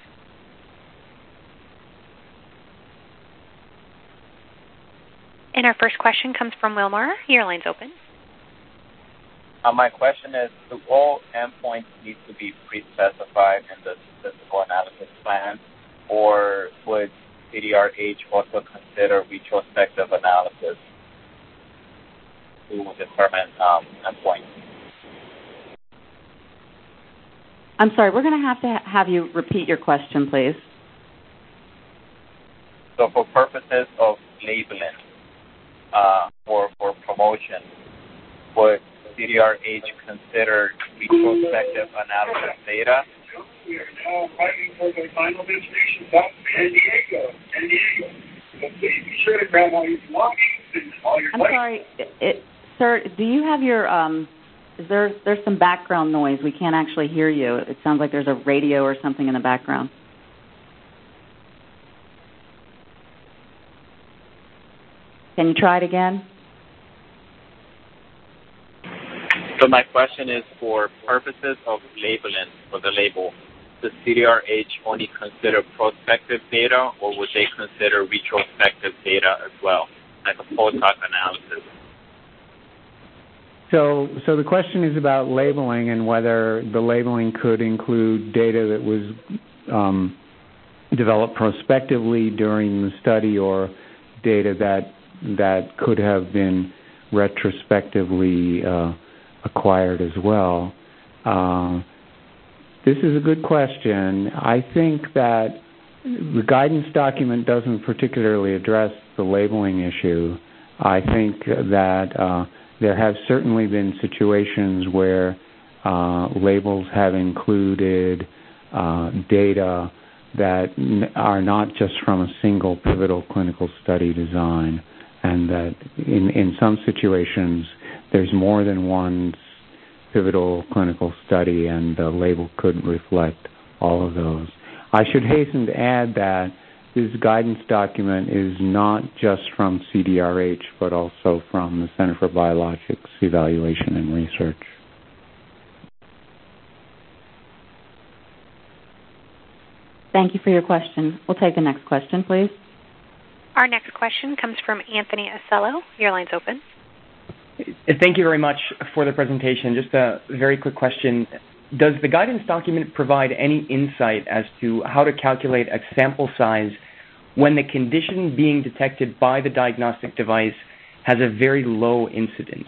And our first question comes from Wilmar. Your line's open. Uh, my question is, do all endpoints need to be pre-specified in the statistical analysis plan, or would C D R H also consider retrospective analysis to determine um, endpoints? I'm sorry, we're going to have to ha- have you repeat your question, please. So for purposes of labeling uh, or for promotion, would C D R H consider retrospective analysis data? Now fighting for the final destination out in San Diego. San Diego. Be sure to grab all your belongings and all your. I'm sorry, it, it, sir. Do you have your? Um, is there? There's some background noise. We can't actually hear you. It sounds like there's a radio or something in the background. Can you try it again? So my question is, for purposes of labeling for the label, does C D R H only consider prospective data, or would they consider retrospective data as well, like a post-hoc analysis? So, so the question is about labeling and whether the labeling could include data that was um, developed prospectively during the study, or data that that could have been retrospectively uh, acquired as well. Uh, this is a good question. I think that the guidance document doesn't particularly address the labeling issue. I think that uh, there have certainly been situations where uh, labels have included uh, data that n- are not just from a single pivotal clinical study design, and that in, in some situations there's more than one pivotal clinical study and the label could reflect all of those. I should hasten to add that this guidance document is not just from C D R H, but also from the Center for Biologics Evaluation and Research. Thank you for your question. We'll take the next question, please. Our next question comes from Anthony Acello. Your line's open. Thank you very much for the presentation. Just a very quick question. Does the guidance document provide any insight as to how to calculate a sample size when the condition being detected by the diagnostic device has a very low incidence?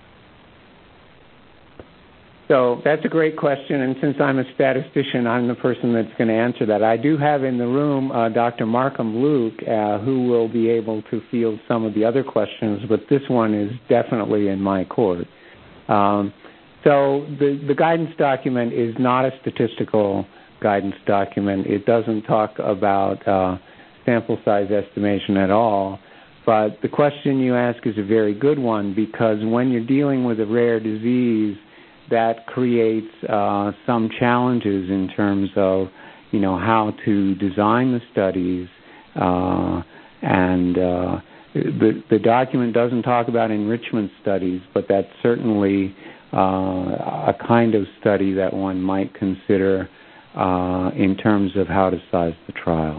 So that's a great question, and since I'm a statistician, I'm the person that's going to answer that. I do have in the room uh, Doctor Markham Luke, uh, who will be able to field some of the other questions, but this one is definitely in my court. Um, so the, the guidance document is not a statistical guidance document. It doesn't talk about uh, sample size estimation at all. But the question you ask is a very good one, because when you're dealing with a rare disease, that creates uh, some challenges in terms of, you know, how to design the studies. Uh, and uh, the, the document doesn't talk about enrichment studies, but that's certainly uh, a kind of study that one might consider uh, in terms of how to size the trial.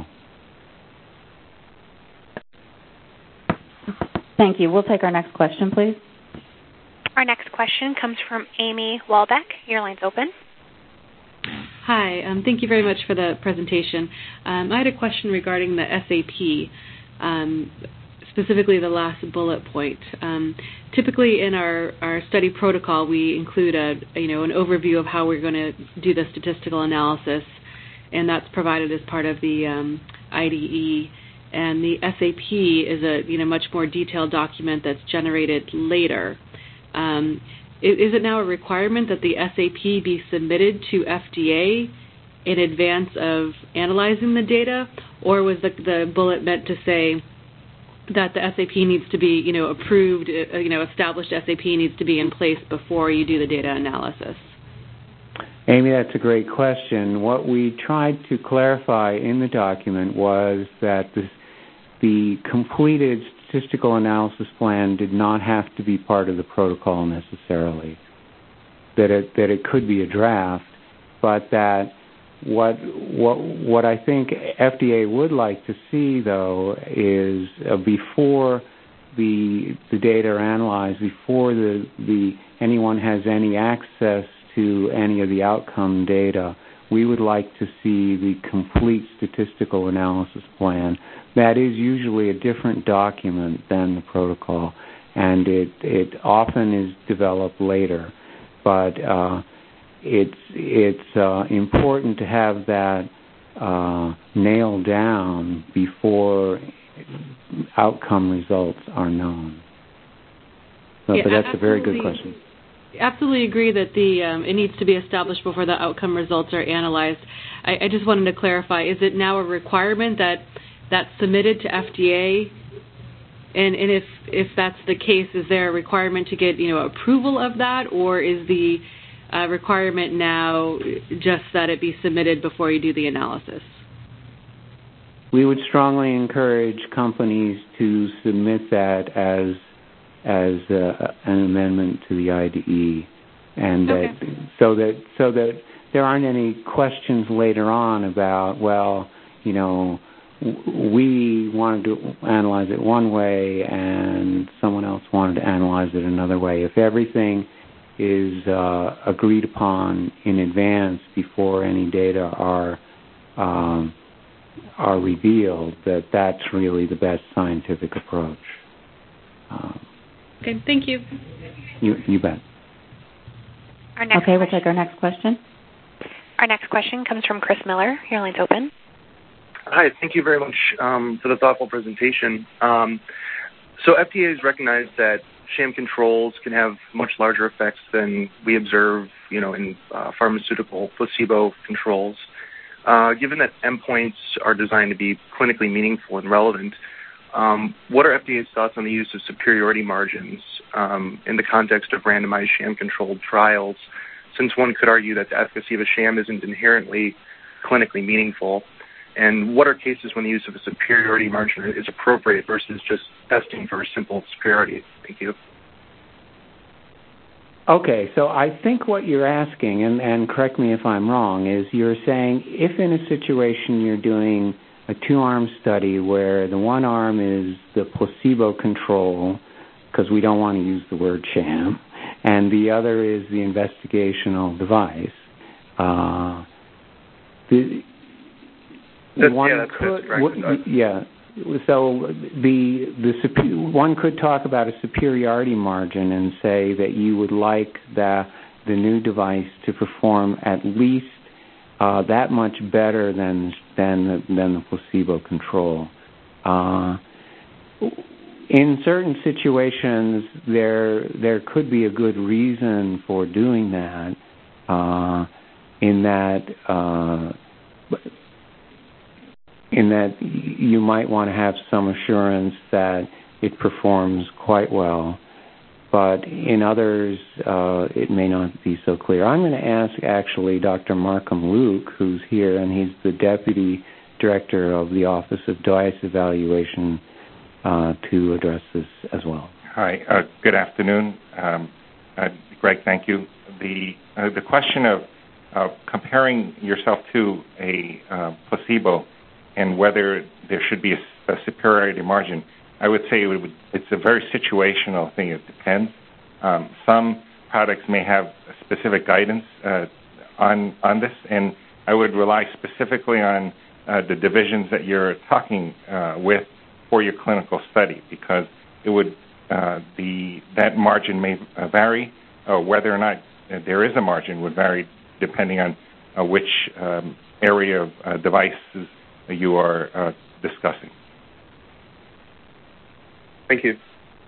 Thank you. We'll take our next question, please. Our next question comes from Amy Walbeck. Your line's open. Hi. Um, thank you very much for the presentation. Um, I had a question regarding the S A P, um, specifically the last bullet point. Um, typically, in our, our study protocol, we include a you know an overview of how we're going to do the statistical analysis, and that's provided as part of the um, I D E. And the S A P is a you know much more detailed document that's generated later. Um, is it now a requirement that the S A P be submitted to F D A in advance of analyzing the data, or was the, the bullet meant to say that the S A P needs to be, you know, approved, uh, you know, established S A P needs to be in place before you do the data analysis? Amy, that's a great question. What we tried to clarify in the document was that this, the completed statistical analysis plan did not have to be part of the protocol necessarily, that it that it could be a draft, but that what what what I think F D A would like to see, though, is uh, before the the data are analyzed, before the the anyone has any access to any of the outcome data, we would like to see the complete statistical analysis plan. That is usually a different document than the protocol, and it, it often is developed later. But uh, it's it's uh, important to have that uh, nailed down before outcome results are known. So, yeah, but that's absolutely. a very good question. Absolutely agree that the um, it needs to be established before the outcome results are analyzed. I, I just wanted to clarify: is it now a requirement that that's submitted to F D A? And, and if if that's the case, is there a requirement to get you know approval of that, or is the uh, requirement now just that it be submitted before you do the analysis? We would strongly encourage companies to submit that as as uh, an amendment to the I D E, and okay. that so that so that there aren't any questions later on about, well, you know, we wanted to analyze it one way and someone else wanted to analyze it another way. If everything is uh, agreed upon in advance before any data are um, are revealed, that that's really the best scientific approach. Um, okay, thank you. You, you bet. Our next okay, question, we'll take our next question. Our next question comes from Chris Miller. Your line's open. Hi, thank you very much um, for the thoughtful presentation. Um, so F D A has recognized that sham controls can have much larger effects than we observe, you know, in uh, pharmaceutical placebo controls. Uh, given that endpoints are designed to be clinically meaningful and relevant, um, what are F D A's thoughts on the use of superiority margins um, in the context of randomized sham-controlled trials, since one could argue that the efficacy of a sham isn't inherently clinically meaningful? And what are cases when the use of a superiority margin is appropriate versus just testing for simple superiority? Thank you. Okay, so I think what you're asking, and, and correct me if I'm wrong, is you're saying if in a situation you're doing a two-arm study where the one arm is the placebo control, because we don't want to use the word sham, and the other is the investigational device, uh, the, That's, one yeah, that's, could, that's correct. w- yeah. So the the one could talk about a superiority margin and say that you would like the the new device to perform at least uh, that much better than than the, than the placebo control. Uh, in certain situations, there there could be a good reason for doing that. Uh, in that. Uh, in that you might want to have some assurance that it performs quite well, but in others uh, it may not be so clear. I'm going to ask actually Doctor Markham Luke, who's here, and he's the Deputy Director of the Office of Device Evaluation, uh, to address this as well. Hi, uh, good afternoon. Um, uh, Greg, thank you. The, uh, the question of uh, comparing yourself to a uh, placebo and whether there should be a, a superiority margin, I would say it would, it's a very situational thing. It depends. Um, some products may have specific guidance uh, on on this, and I would rely specifically on uh, the divisions that you're talking uh, with for your clinical study, because it would uh, the that margin may uh, vary, or whether or not uh, there is a margin would vary depending on uh, which um, area of uh, devices you are uh, discussing. Thank you.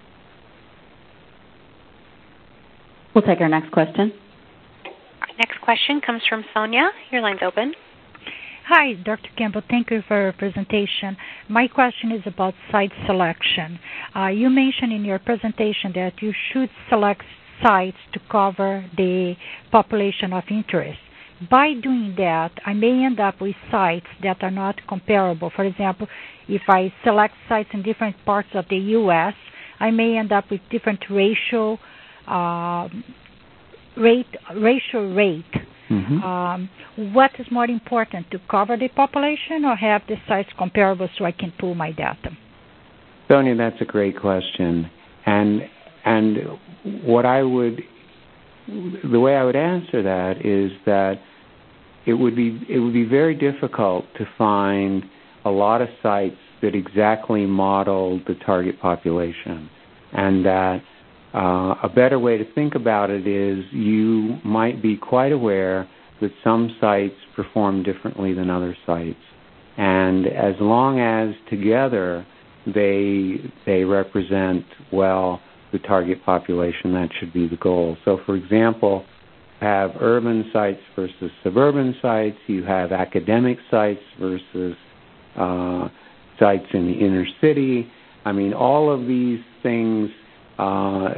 We'll take our next question. Our next question comes from Sonia. Your line's open. Hi, Doctor Campbell. Thank you for your presentation. My question is about site selection. Uh, you mentioned in your presentation that you should select sites to cover the population of interest. By doing that, I may end up with sites that are not comparable. For example, if I select sites in different parts of the U S, I may end up with different racial uh, rate, racial rate. Mm-hmm. Um, what is more important, to cover the population or have the sites comparable so I can pull my data? Sonia, that's a great question. And and what I would, the way I would answer that is that it would be it would be very difficult to find a lot of sites that exactly model the target population, and that uh, a better way to think about it is you might be quite aware that some sites perform differently than other sites, and as long as together they they represent well the target population, that should be the goal. So, for example, have urban sites versus suburban sites. You have academic sites versus uh, sites in the inner city. I mean, all of these things, uh,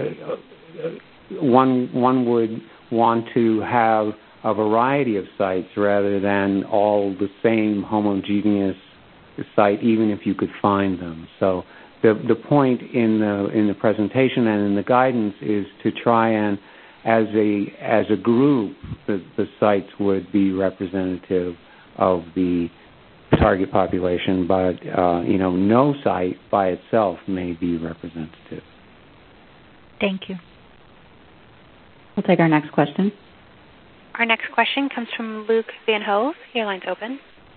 one one would want to have a variety of sites rather than all the same homogeneous site, even if you could find them. So the the point in the in the presentation and in the guidance is to try and, as a as a group, the, the sites would be representative of the target population, but uh, you know, no site by itself may be representative. Thank you. We'll take our next question. Our next question comes from Luke Van Hove. Your line's open.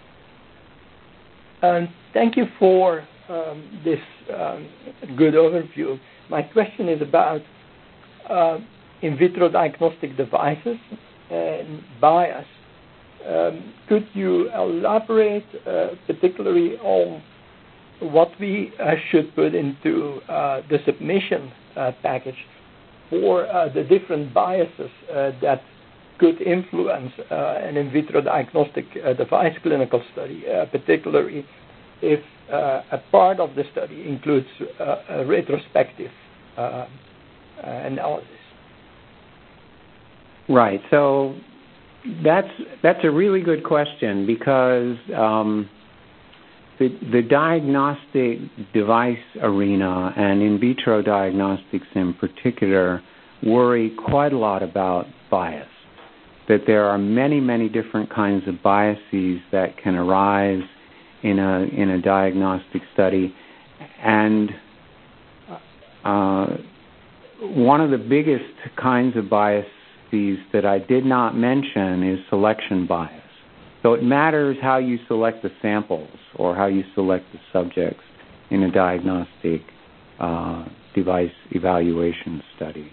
Um, thank you for um, this um, good overview. My question is about uh, in vitro diagnostic devices and bias. Um, could you elaborate uh, particularly on what we uh, should put into uh, the submission uh, package for uh, the different biases uh, that could influence uh, an in vitro diagnostic uh, device clinical study, uh, particularly if uh, a part of the study includes uh, a retrospective uh, analysis? Right. So that's that's a really good question because um, the the diagnostic device arena and in vitro diagnostics in particular worry quite a lot about bias. That there are many, many different kinds of biases that can arise in a in a diagnostic study, and uh, one of the biggest kinds of biases that I did not mention is selection bias. So it matters how you select the samples or how you select the subjects in a diagnostic uh, device evaluation study.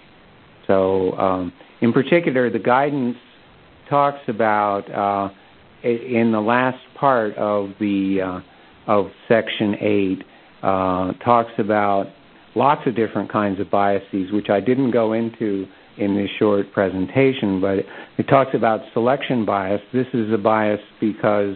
So um, in particular, the guidance talks about, uh, in the last part of the uh, of Section eight, uh, talks about lots of different kinds of biases, which I didn't go into in this short presentation, but it, it talks about selection bias. This is a bias because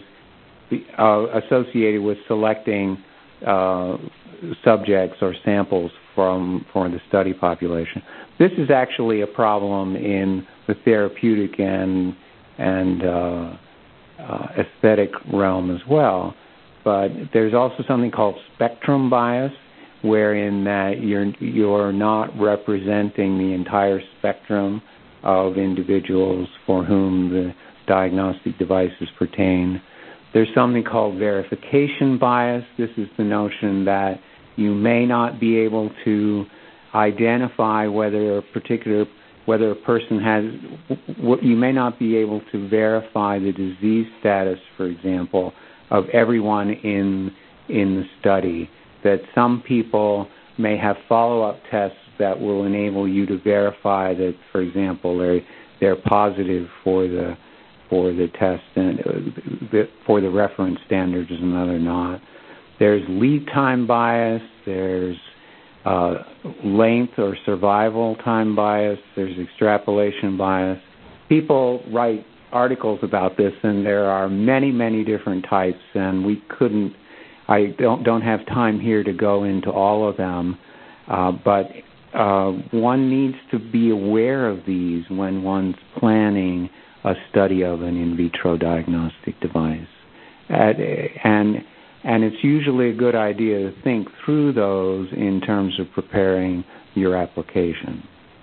uh, associated with selecting uh, subjects or samples from for the study population. This is actually a problem in the therapeutic and and uh, uh, aesthetic realm as well. But there's also something called spectrum bias, wherein that you're you're not representing the entire spectrum of individuals for whom the diagnostic devices pertain. There's something called verification bias. This is the notion that you may not be able to identify whether a particular whether a person has, you may not be able to verify the disease status, for example, of everyone in in the study. That some people may have follow-up tests that will enable you to verify that, for example, they're they're positive for the for the test and for the reference standards, and other not. There's lead time bias. There's uh, length or survival time bias. There's extrapolation bias. People write articles about this, and there are many, many different types, and we couldn't. I don't don't have time here to go into all of them, uh, but uh, one needs to be aware of these when one's planning a study of an in vitro diagnostic device, and and, and it's usually a good idea to think through those in terms of preparing your application.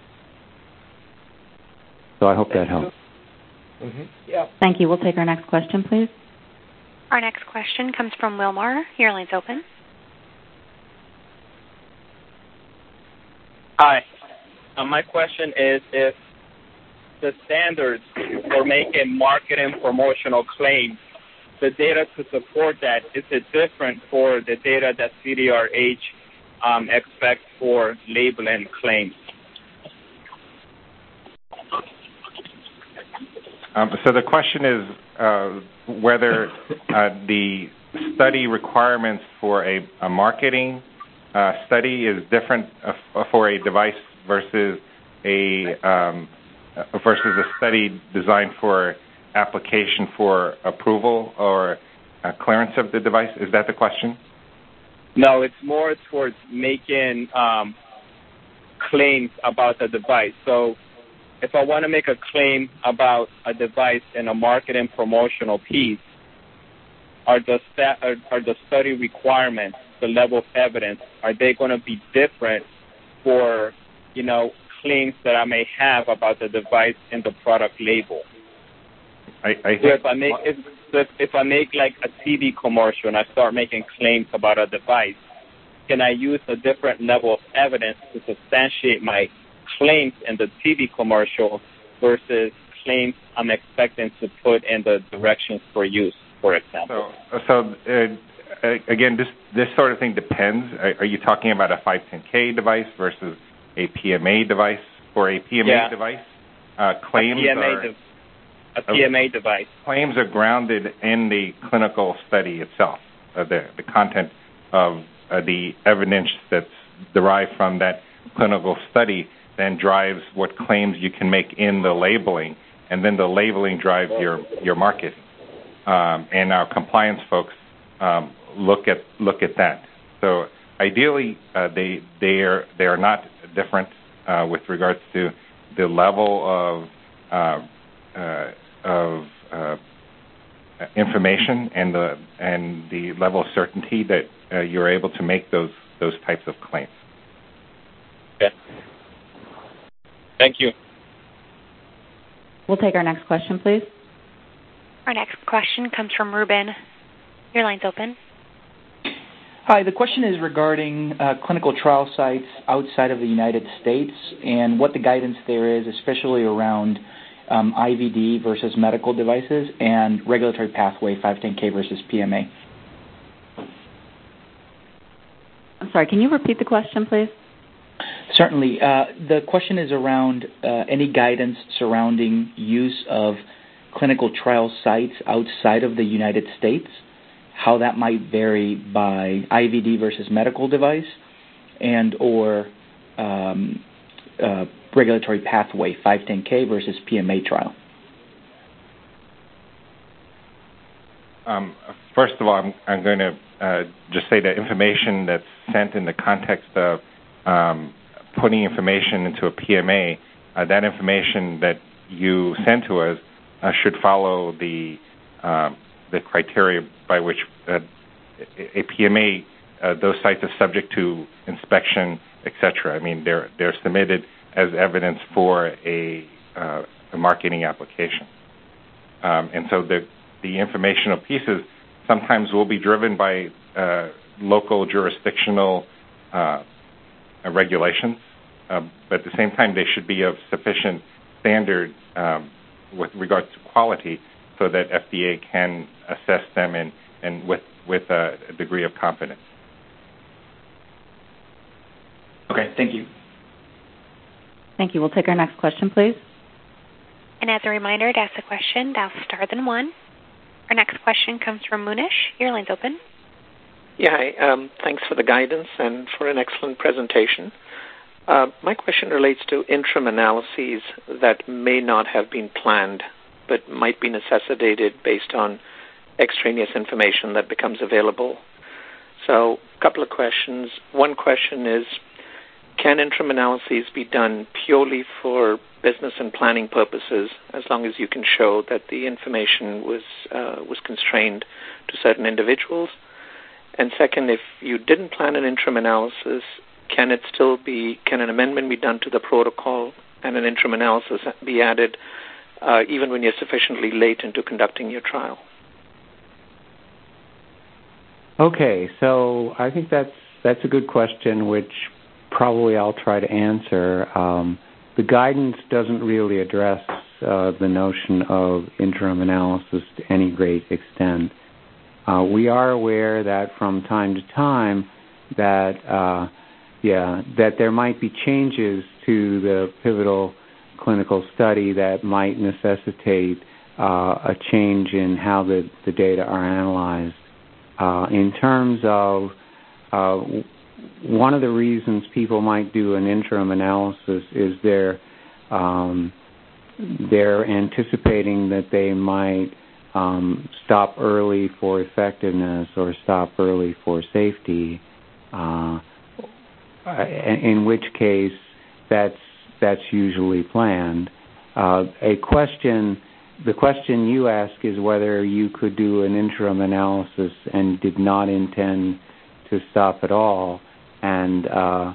So I hope that helps. Mm-hmm. Yeah. Thank you. We'll take our next question, please. Our next question comes from Wilmar. Your line's open. Hi. Uh, my question is if the standards for making marketing promotional claims, the data to support that, is it different for the data that C D R H um, expects for labeling claims? Um, so the question is uh, whether uh, the study requirements for a, a marketing uh, study is different uh, for a device versus a um, versus a study designed for application for approval or uh, clearance of the device. Is that the question? No, it's more towards making um, claims about the device. So if I want to make a claim about a device in a marketing promotional piece, are the sta- are, are the study requirements, the level of evidence, are they going to be different for, you know, claims that I may have about the device in the product label? I, I so if I make if, if I make like a T V commercial and I start making claims about a device, can I use a different level of evidence to substantiate my claims in the T V commercial versus claims I'm expecting to put in the directions for use, for example? So, so uh, again, this this sort of thing depends. Are, are you talking about a five ten K device versus a P M A device? for a P M A yeah. device. Uh, claims a P M A are de- a P M A uh, device. Claims are grounded in the clinical study itself, uh, the the content of uh, the evidence that's derived from that clinical study then drives what claims you can make in the labeling, and then the labeling drives your your marketing. Um, and our compliance folks um, look at look at that. So ideally, uh, they they are they are not different uh, with regards to the level of uh, uh, of uh, information and the and the level of certainty that uh, you're able to make those those types of claims. Okay. Thank you. We'll take our next question, please. Our next question comes from Ruben. Your line's open. Hi, the question is regarding uh, clinical trial sites outside of the United States and what the guidance there is, especially around um, I V D versus medical devices and regulatory pathway five ten K versus P M A. I'm sorry, can you repeat the question, please? Certainly. Uh, the question is around uh, any guidance surrounding use of clinical trial sites outside of the United States, how that might vary by I V D versus medical device and or um, uh, regulatory pathway five ten K versus P M A trial. Um, first of all, I'm, I'm going to uh, just say that information that's sent in the context of um, putting information into a P M A, uh, that information that you send to us uh, should follow the uh, the criteria by which uh, a P M A, uh, those sites are subject to inspection, et cetera. I mean, they're they're submitted as evidence for a, uh, a marketing application, um, and so the the informational pieces sometimes will be driven by uh, local jurisdictional uh, regulations, uh, but at the same time they should be of sufficient standard um, with regard to quality so that F D A can assess them and, and with, with a, a degree of confidence. Okay, thank you. Thank you. We'll take our next question, please. And as a reminder, to ask a question, dial star then one. Our next question comes from Munish. Your line's open. Yeah, hi. Um, thanks for the guidance and for an excellent presentation. Uh, my question relates to interim analyses that may not have been planned but might be necessitated based on extraneous information that becomes available. So a couple of questions. One question is, can interim analyses be done purely for business and planning purposes as long as you can show that the information was uh, was constrained to certain individuals? And second, if you didn't plan an interim analysis, can it still be, can an amendment be done to the protocol and an interim analysis be added uh, even when you're sufficiently late into conducting your trial? Okay, so I think that's that's a good question, which probably I'll try to answer. Um, the guidance doesn't really address uh, the notion of interim analysis to any great extent. Uh, we are aware that from time to time that uh, yeah that there might be changes to the pivotal clinical study that might necessitate uh, a change in how the, the data are analyzed. Uh, in terms of uh, one of the reasons people might do an interim analysis is they're um, they're anticipating that they might um, stop early for effectiveness or stop early for safety. Uh, in which case, that's that's usually planned. Uh, a question. The question you ask is whether you could do an interim analysis and did not intend to stop at all. And uh,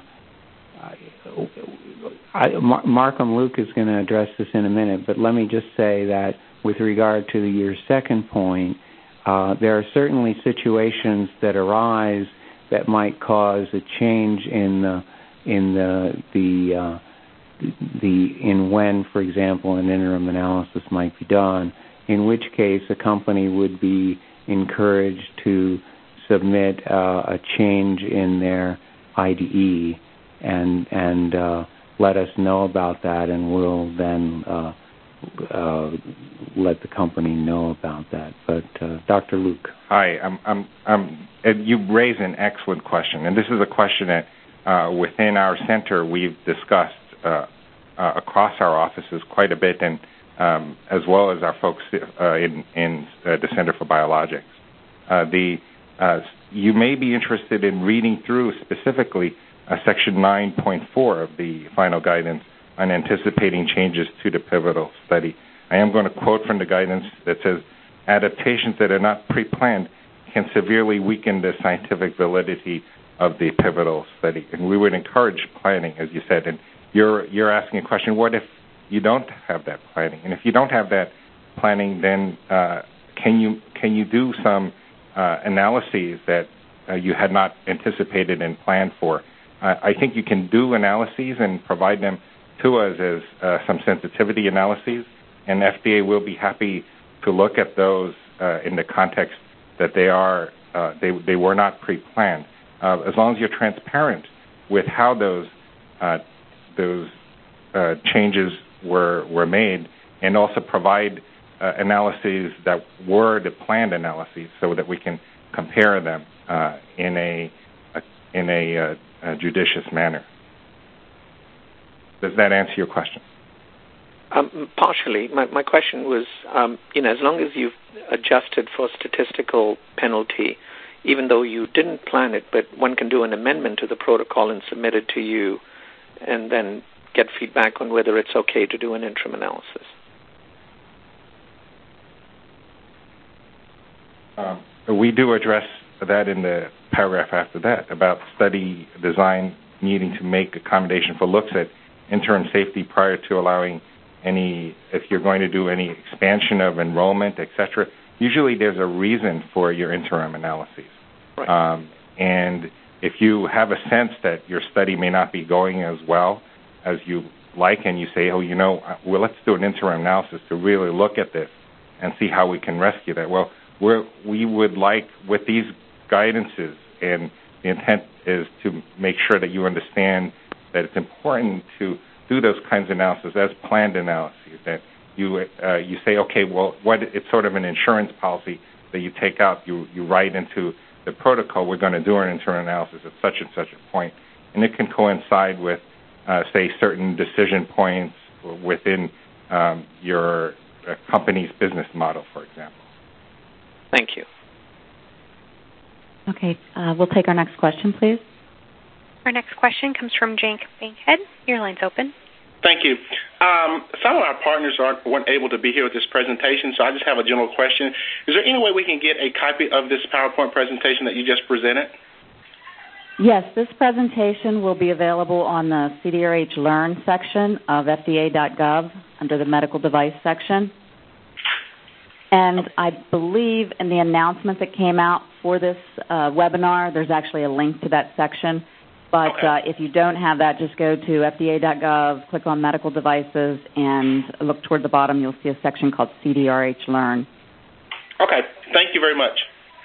I, Mar- Markham Luke is going to address this in a minute, but let me just say that with regard to your second point, uh, there are certainly situations that arise that might cause a change in the in the the uh, the in when, for example, an interim analysis might be done, in which case a company would be encouraged to submit uh, a change in their I D E, and and uh, let us know about that, and we'll then uh, uh, let the company know about that. But uh, Doctor Luke. Hi, I'm, I'm, I'm, you raise an excellent question, and this is a question that uh, within our center we've discussed uh, uh, across our offices quite a bit, and um, as well as our folks uh, in, in uh, the Center for Biologics. Uh, the uh, you may be interested in reading through specifically uh, Section nine point four of the final guidance on anticipating changes to the pivotal study. I am going to quote from the guidance that says, adaptations that are not pre-planned can severely weaken the scientific validity of the pivotal study. And we would encourage planning, as you said. And you're you're asking a question, what if you don't have that planning? And if you don't have that planning, then uh, can you can you do some uh, analyses that uh, you had not anticipated and planned for? Uh, I think you can do analyses and provide them to us as uh, some sensitivity analyses, and F D A will be happy to look at those uh, in the context that they are uh, they they were not pre-planned. Uh, as long as you're transparent with how those uh, those uh, changes were were made, and also provide uh, analyses that were the planned analyses, so that we can compare them uh, in a, a in a, a, a judicious manner. Does that answer your question? Um, partially. My, my question was, um, you know, as long as you've adjusted for statistical penalty, even though you didn't plan it, but one can do an amendment to the protocol and submit it to you, and then get feedback on whether it's okay to do an interim analysis. Um, we do address that in the paragraph after that about study design needing to make accommodation for looks at interim safety prior to allowing any, if you're going to do any expansion of enrollment, et cetera. Usually there's a reason for your interim analyses. Right. Um, and if you have a sense that your study may not be going as well as you like, and you say, oh, you know, well, let's do an interim analysis to really look at this and see how we can rescue that. Well, we're, we would like, with these guidances, and the intent is to make sure that you understand that it's important to do those kinds of analysis as planned analyses, that you uh, you say, okay, well, what it's sort of an insurance policy that you take out, you, you write into the protocol, we're going to do an interim analysis at such and such a point. And it can coincide with, uh, say, certain decision points within um, your uh, company's business model, for example. Thank you. Okay, uh, we'll take our next question, please. Our next question comes from Jank Bankhead. Your line's open. Thank you. Um, some of our partners aren't, weren't able to be here with this presentation, so I just have a general question. Is there any way we can get a copy of this PowerPoint presentation that you just presented? Yes, this presentation will be available on the C D R H Learn section of F D A dot gov under the medical device section. And I believe in the announcement that came out for this uh, webinar, there's actually a link to that section. But okay. uh, if you don't have that, just go to F D A dot gov, click on medical devices, and look toward the bottom. You'll see a section called C D R H Learn. Okay. Thank you very much.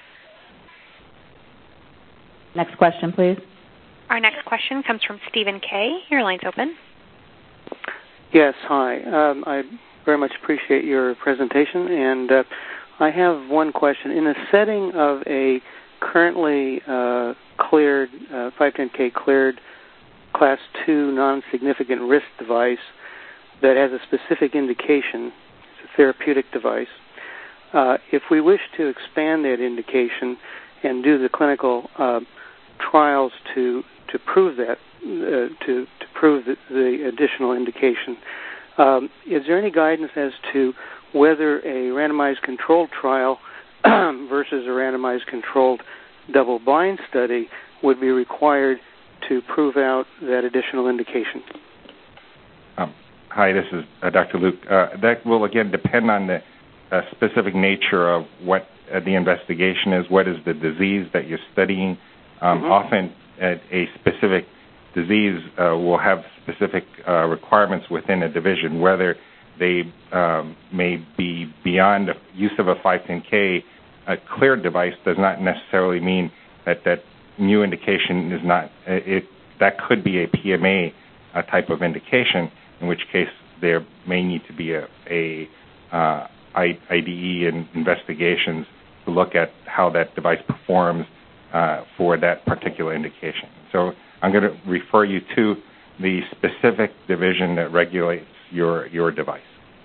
Next question, please. Our next question comes from Stephen Kay. Your line's open. Yes, hi. Um, I very much appreciate your presentation, and uh, I have one question. In a setting of a currently uh, cleared, uh, five ten K cleared class two non-significant risk device that has a specific indication, it's a therapeutic device, uh, if we wish to expand that indication and do the clinical uh, trials to to prove that, uh, to, to prove the, the additional indication, um, is there any guidance as to whether a randomized controlled trial versus a randomized controlled double-blind study would be required to prove out that additional indication? Um, hi, this is uh, Doctor Luke. Uh, that will, again, depend on the uh, specific nature of what uh, the investigation is, what is the disease that you're studying. Um, mm-hmm. Often uh, a specific disease uh, will have specific uh, requirements within a division, whether they um, may be beyond the use of a five ten K. A cleared device does not necessarily mean that that new indication is not, it, that could be a P M A uh, type of indication, in which case there may need to be a, a uh, I D E and investigations to look at how that device performs uh, for that particular indication. So I'm going to refer you to the specific division that regulates your your device.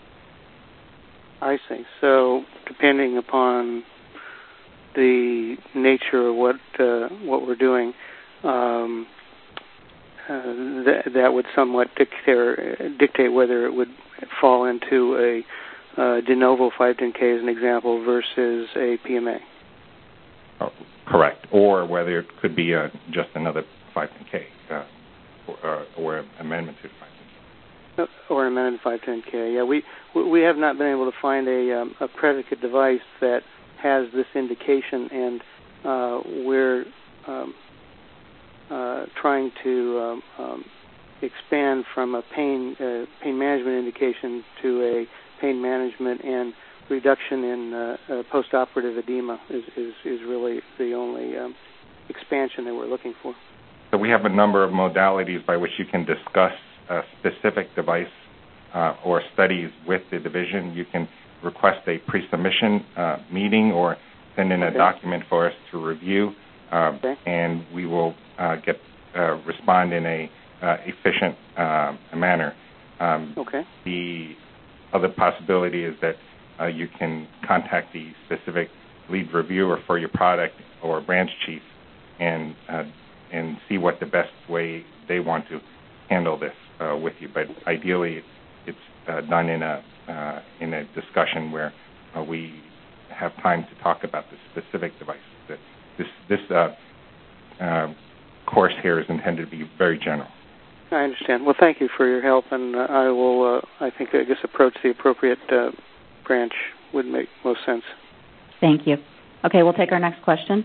I see. So depending upon the nature of what uh, what we're doing, um, uh, that, that would somewhat dictate, dictate whether it would fall into a uh, de novo five ten K as an example versus a P M A. Oh, correct. Or whether it could be uh, just another five ten K uh, or, or an amendment to five ten K. Or an amendment to five ten K. Yeah, we we have not been able to find a um, a predicate device that has this indication, and uh, we're um, uh, trying to um, um, expand from a pain uh, pain management indication to a pain management and reduction in uh, uh, post-operative edema is, is, is really the only um, expansion that we're looking for. So we have a number of modalities by which you can discuss a specific device uh, or studies with the division. You can request a pre-submission uh, meeting or send in a okay. document for us to review, uh, okay. and we will uh, get uh, respond in a uh, efficient uh, manner. Um, okay. The other possibility is that uh, you can contact the specific lead reviewer for your product or branch chief and uh, and see what the best way they want to handle this uh, with you. But ideally, it's uh, done in a uh, in a discussion where uh, we have time to talk about the specific device. This this uh, uh, course here is intended to be very general. I understand. Well, thank you for your help, and uh, I will, uh, I think, I guess, approach the appropriate uh, branch would make most sense. Thank you. Okay, we'll take our next question.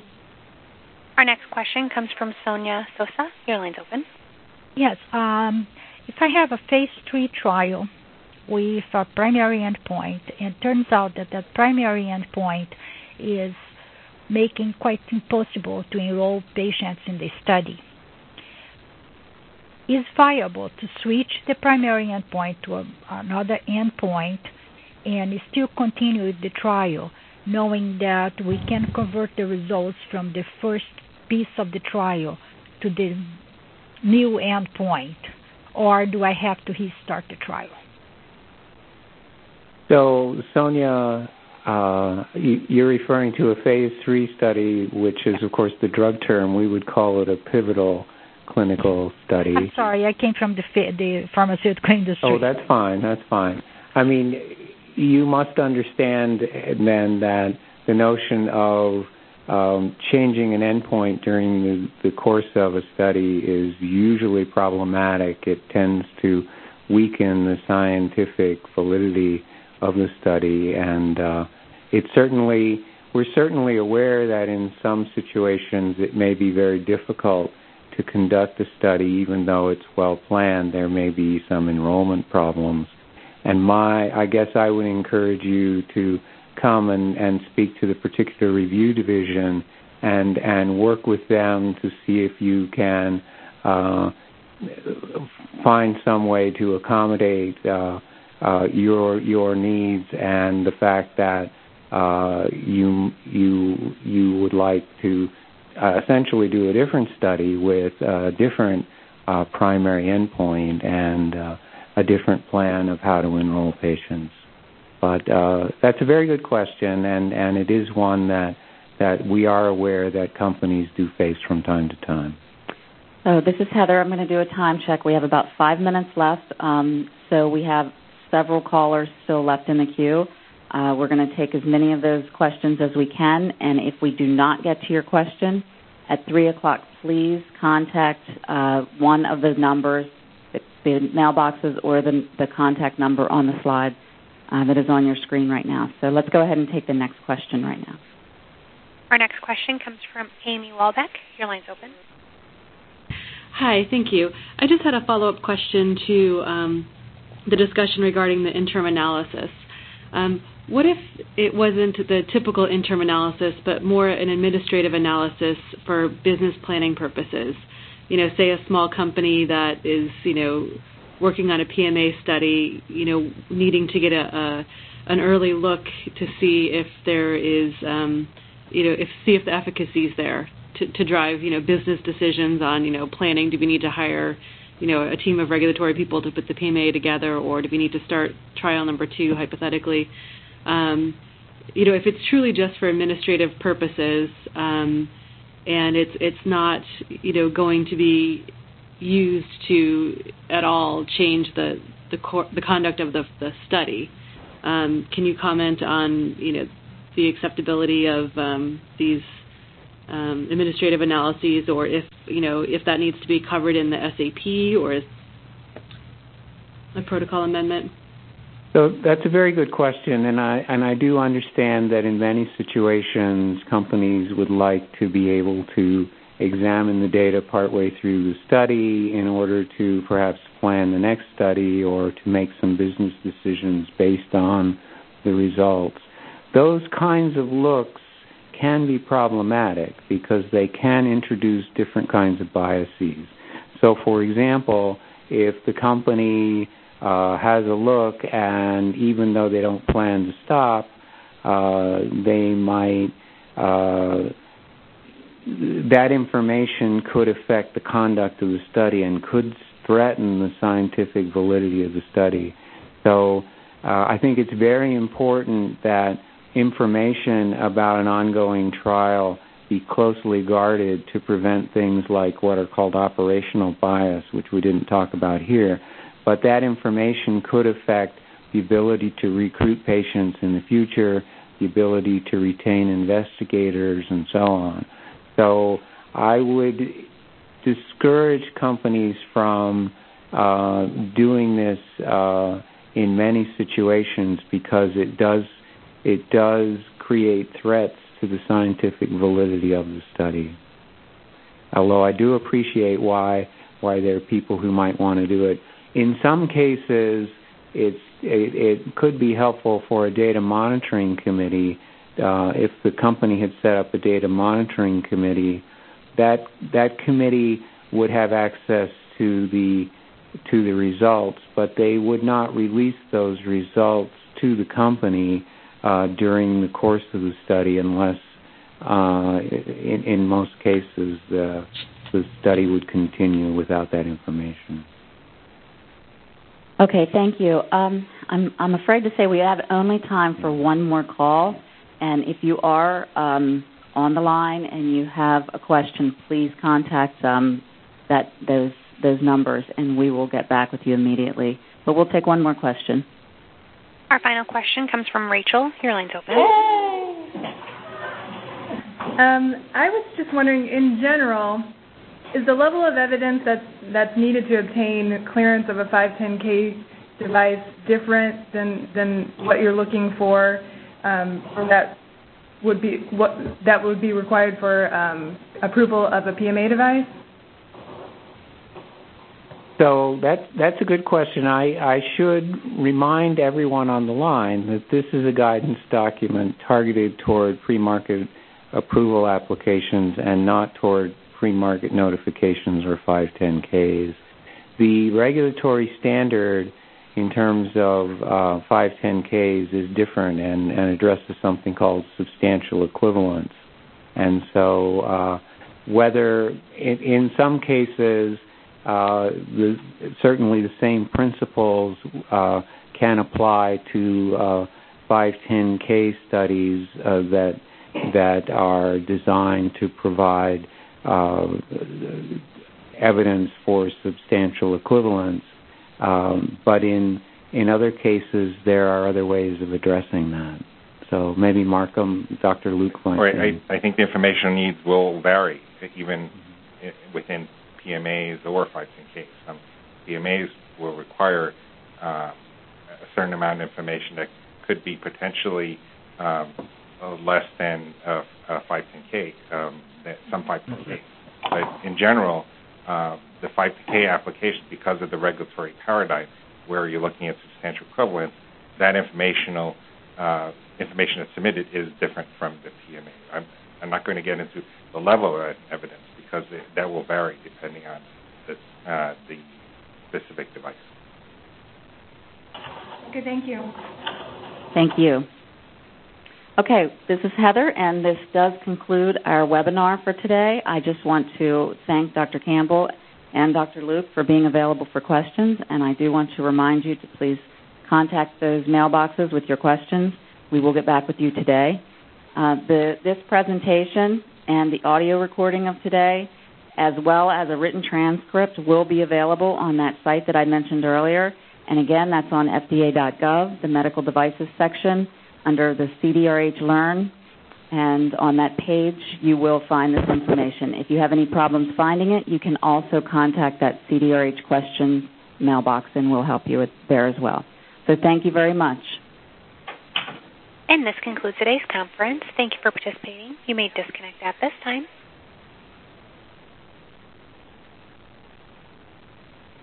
Our next question comes from Sonia Sosa. Your line's open. Yes. Um, if I have a phase three trial with a primary endpoint, and it turns out that that primary endpoint is making quite impossible to enroll patients in the study, is viable to switch the primary endpoint to a, another endpoint and still continue with the trial, knowing that we can convert the results from the first piece of the trial to the new endpoint, or do I have to restart the trial? So, Sonia, uh, you're referring to a phase three study, which is, of course, the drug term. We would call it a pivotal clinical study. I'm sorry, I came from the the pharmaceutical industry. Oh, that's fine. That's fine. I mean, you must understand then that the notion of um, changing an endpoint during the, the course of a study is usually problematic. It tends to weaken the scientific validity of the study, and uh, it certainly we're certainly aware that in some situations it may be very difficult to conduct a study, even though it's well planned. There may be some enrollment problems. And my, I guess I would encourage you to come and, and speak to the particular review division and and work with them to see if you can uh, find some way to accommodate uh, uh, your your needs and the fact that uh, you you you would like to Uh, essentially do a different study with a different uh, primary endpoint and uh, a different plan of how to enroll patients. But uh, that's a very good question, and, and it is one that, that we are aware that companies do face from time to time. So this is Heather. I'm going to do a time check. We have about five minutes left, um, so we have several callers still left in the queue. Uh, we're going to take as many of those questions as we can, and if we do not get to your question, at three o'clock, please contact uh, one of the numbers, the, the mailboxes or the, the contact number on the slide uh, that is on your screen right now. So let's go ahead and take the next question right now. Our next question comes from Amy Walbeck. Your line's open. Hi, thank you. I just had a follow-up question to um, the discussion regarding the interim analysis. Um, what if it wasn't the typical interim analysis, but more an administrative analysis for business planning purposes? you know, say a small company that is, you know, working on a P M A study, you know, needing to get a, a an early look to see if there is, um, you know, if see if the efficacy is there to, to drive, you know, business decisions on, you know, planning. Do we need to hire, you know, a team of regulatory people to put the P M A together, or do we need to start trial number two, hypothetically? Um, you know, if it's truly just for administrative purposes, um, and it's it's not, you know, going to be used to at all change the the, cor- the conduct of the, the study, um, can you comment on, you know, the acceptability of um, these um, administrative analyses, or if, you know, if that needs to be covered in the S A P or a protocol amendment? So that's a very good question, and I and I do understand that in many situations companies would like to be able to examine the data partway through the study in order to perhaps plan the next study or to make some business decisions based on the results. Those kinds of looks can be problematic because they can introduce different kinds of biases. So, for example, if the company uh, has a look and even though they don't plan to stop, uh, they might uh, that information could affect the conduct of the study and could threaten the scientific validity of the study. So uh, I think it's very important that information about an ongoing trial be closely guarded to prevent things like what are called operational bias, which we didn't talk about here. But that information could affect the ability to recruit patients in the future, the ability to retain investigators, and so on. So I would discourage companies from uh, doing this uh, in many situations because it does it does create threats to the scientific validity of the study. Although I do appreciate why why there are people who might want to do it. In some cases, it's it, it could be helpful for a data monitoring committee. Uh, if the company had set up a data monitoring committee, that that committee would have access to the to the results, but they would not release those results to the company uh, during the course of the study, unless, uh, in, in most cases, the the study would continue without that information. Okay, thank you. Um, I'm I'm afraid to say we have only time for one more call. And if you are um, on the line and you have a question, please contact um, that those those numbers, and we will get back with you immediately. But we'll take one more question. Our final question comes from Rachel. Your line's open. Um, I was just wondering, in general, is the level of evidence that's, that's needed to obtain clearance of a five ten K device different than, than what you're looking for? Um, that would be what that would be required for um, approval of a P M A device? So that's that's a good question. I, I should remind everyone on the line that this is a guidance document targeted toward pre-market approval applications and not toward pre-market notifications or five ten Ks. The regulatory standard in terms of uh, five ten Ks is different and, and addresses something called substantial equivalence. And so uh, whether in, in some cases uh, the, certainly the same principles uh, can apply to uh, five ten K studies uh, that that are designed to provide uh, evidence for substantial equivalence. Um, but in in other cases, there are other ways of addressing that. So maybe Markham, Doctor Luke might. Right. I, I think the information needs will vary, even within P M As or five ten Ks. Some P M As will require uh, a certain amount of information that could be potentially um, less than a, a five ten K, um, some five ten Ks. But in general, uh, the five ten K application, because of the regulatory paradigm where you're looking at substantial equivalence, that informational uh, information that's submitted is different from the P M A. I'm, I'm not going to get into the level of evidence because because it, that will vary depending on the, uh, the specific device. Okay, thank you. Thank you. Okay, this is Heather, and this does conclude our webinar for today. I just want to thank Doctor Campbell and Doctor Luke for being available for questions, and I do want to remind you to please contact those mailboxes with your questions. We will get back with you today. Uh, the, this presentation and the audio recording of today, as well as a written transcript, will be available on that site that I mentioned earlier. And again, that's on F D A dot gov, the medical devices section, under the C D R H Learn. And on that page, you will find this information. If you have any problems finding it, you can also contact that C D R H questions mailbox, and we'll help you with there as well. So thank you very much. And this concludes today's conference. Thank you for participating. You may disconnect at this time.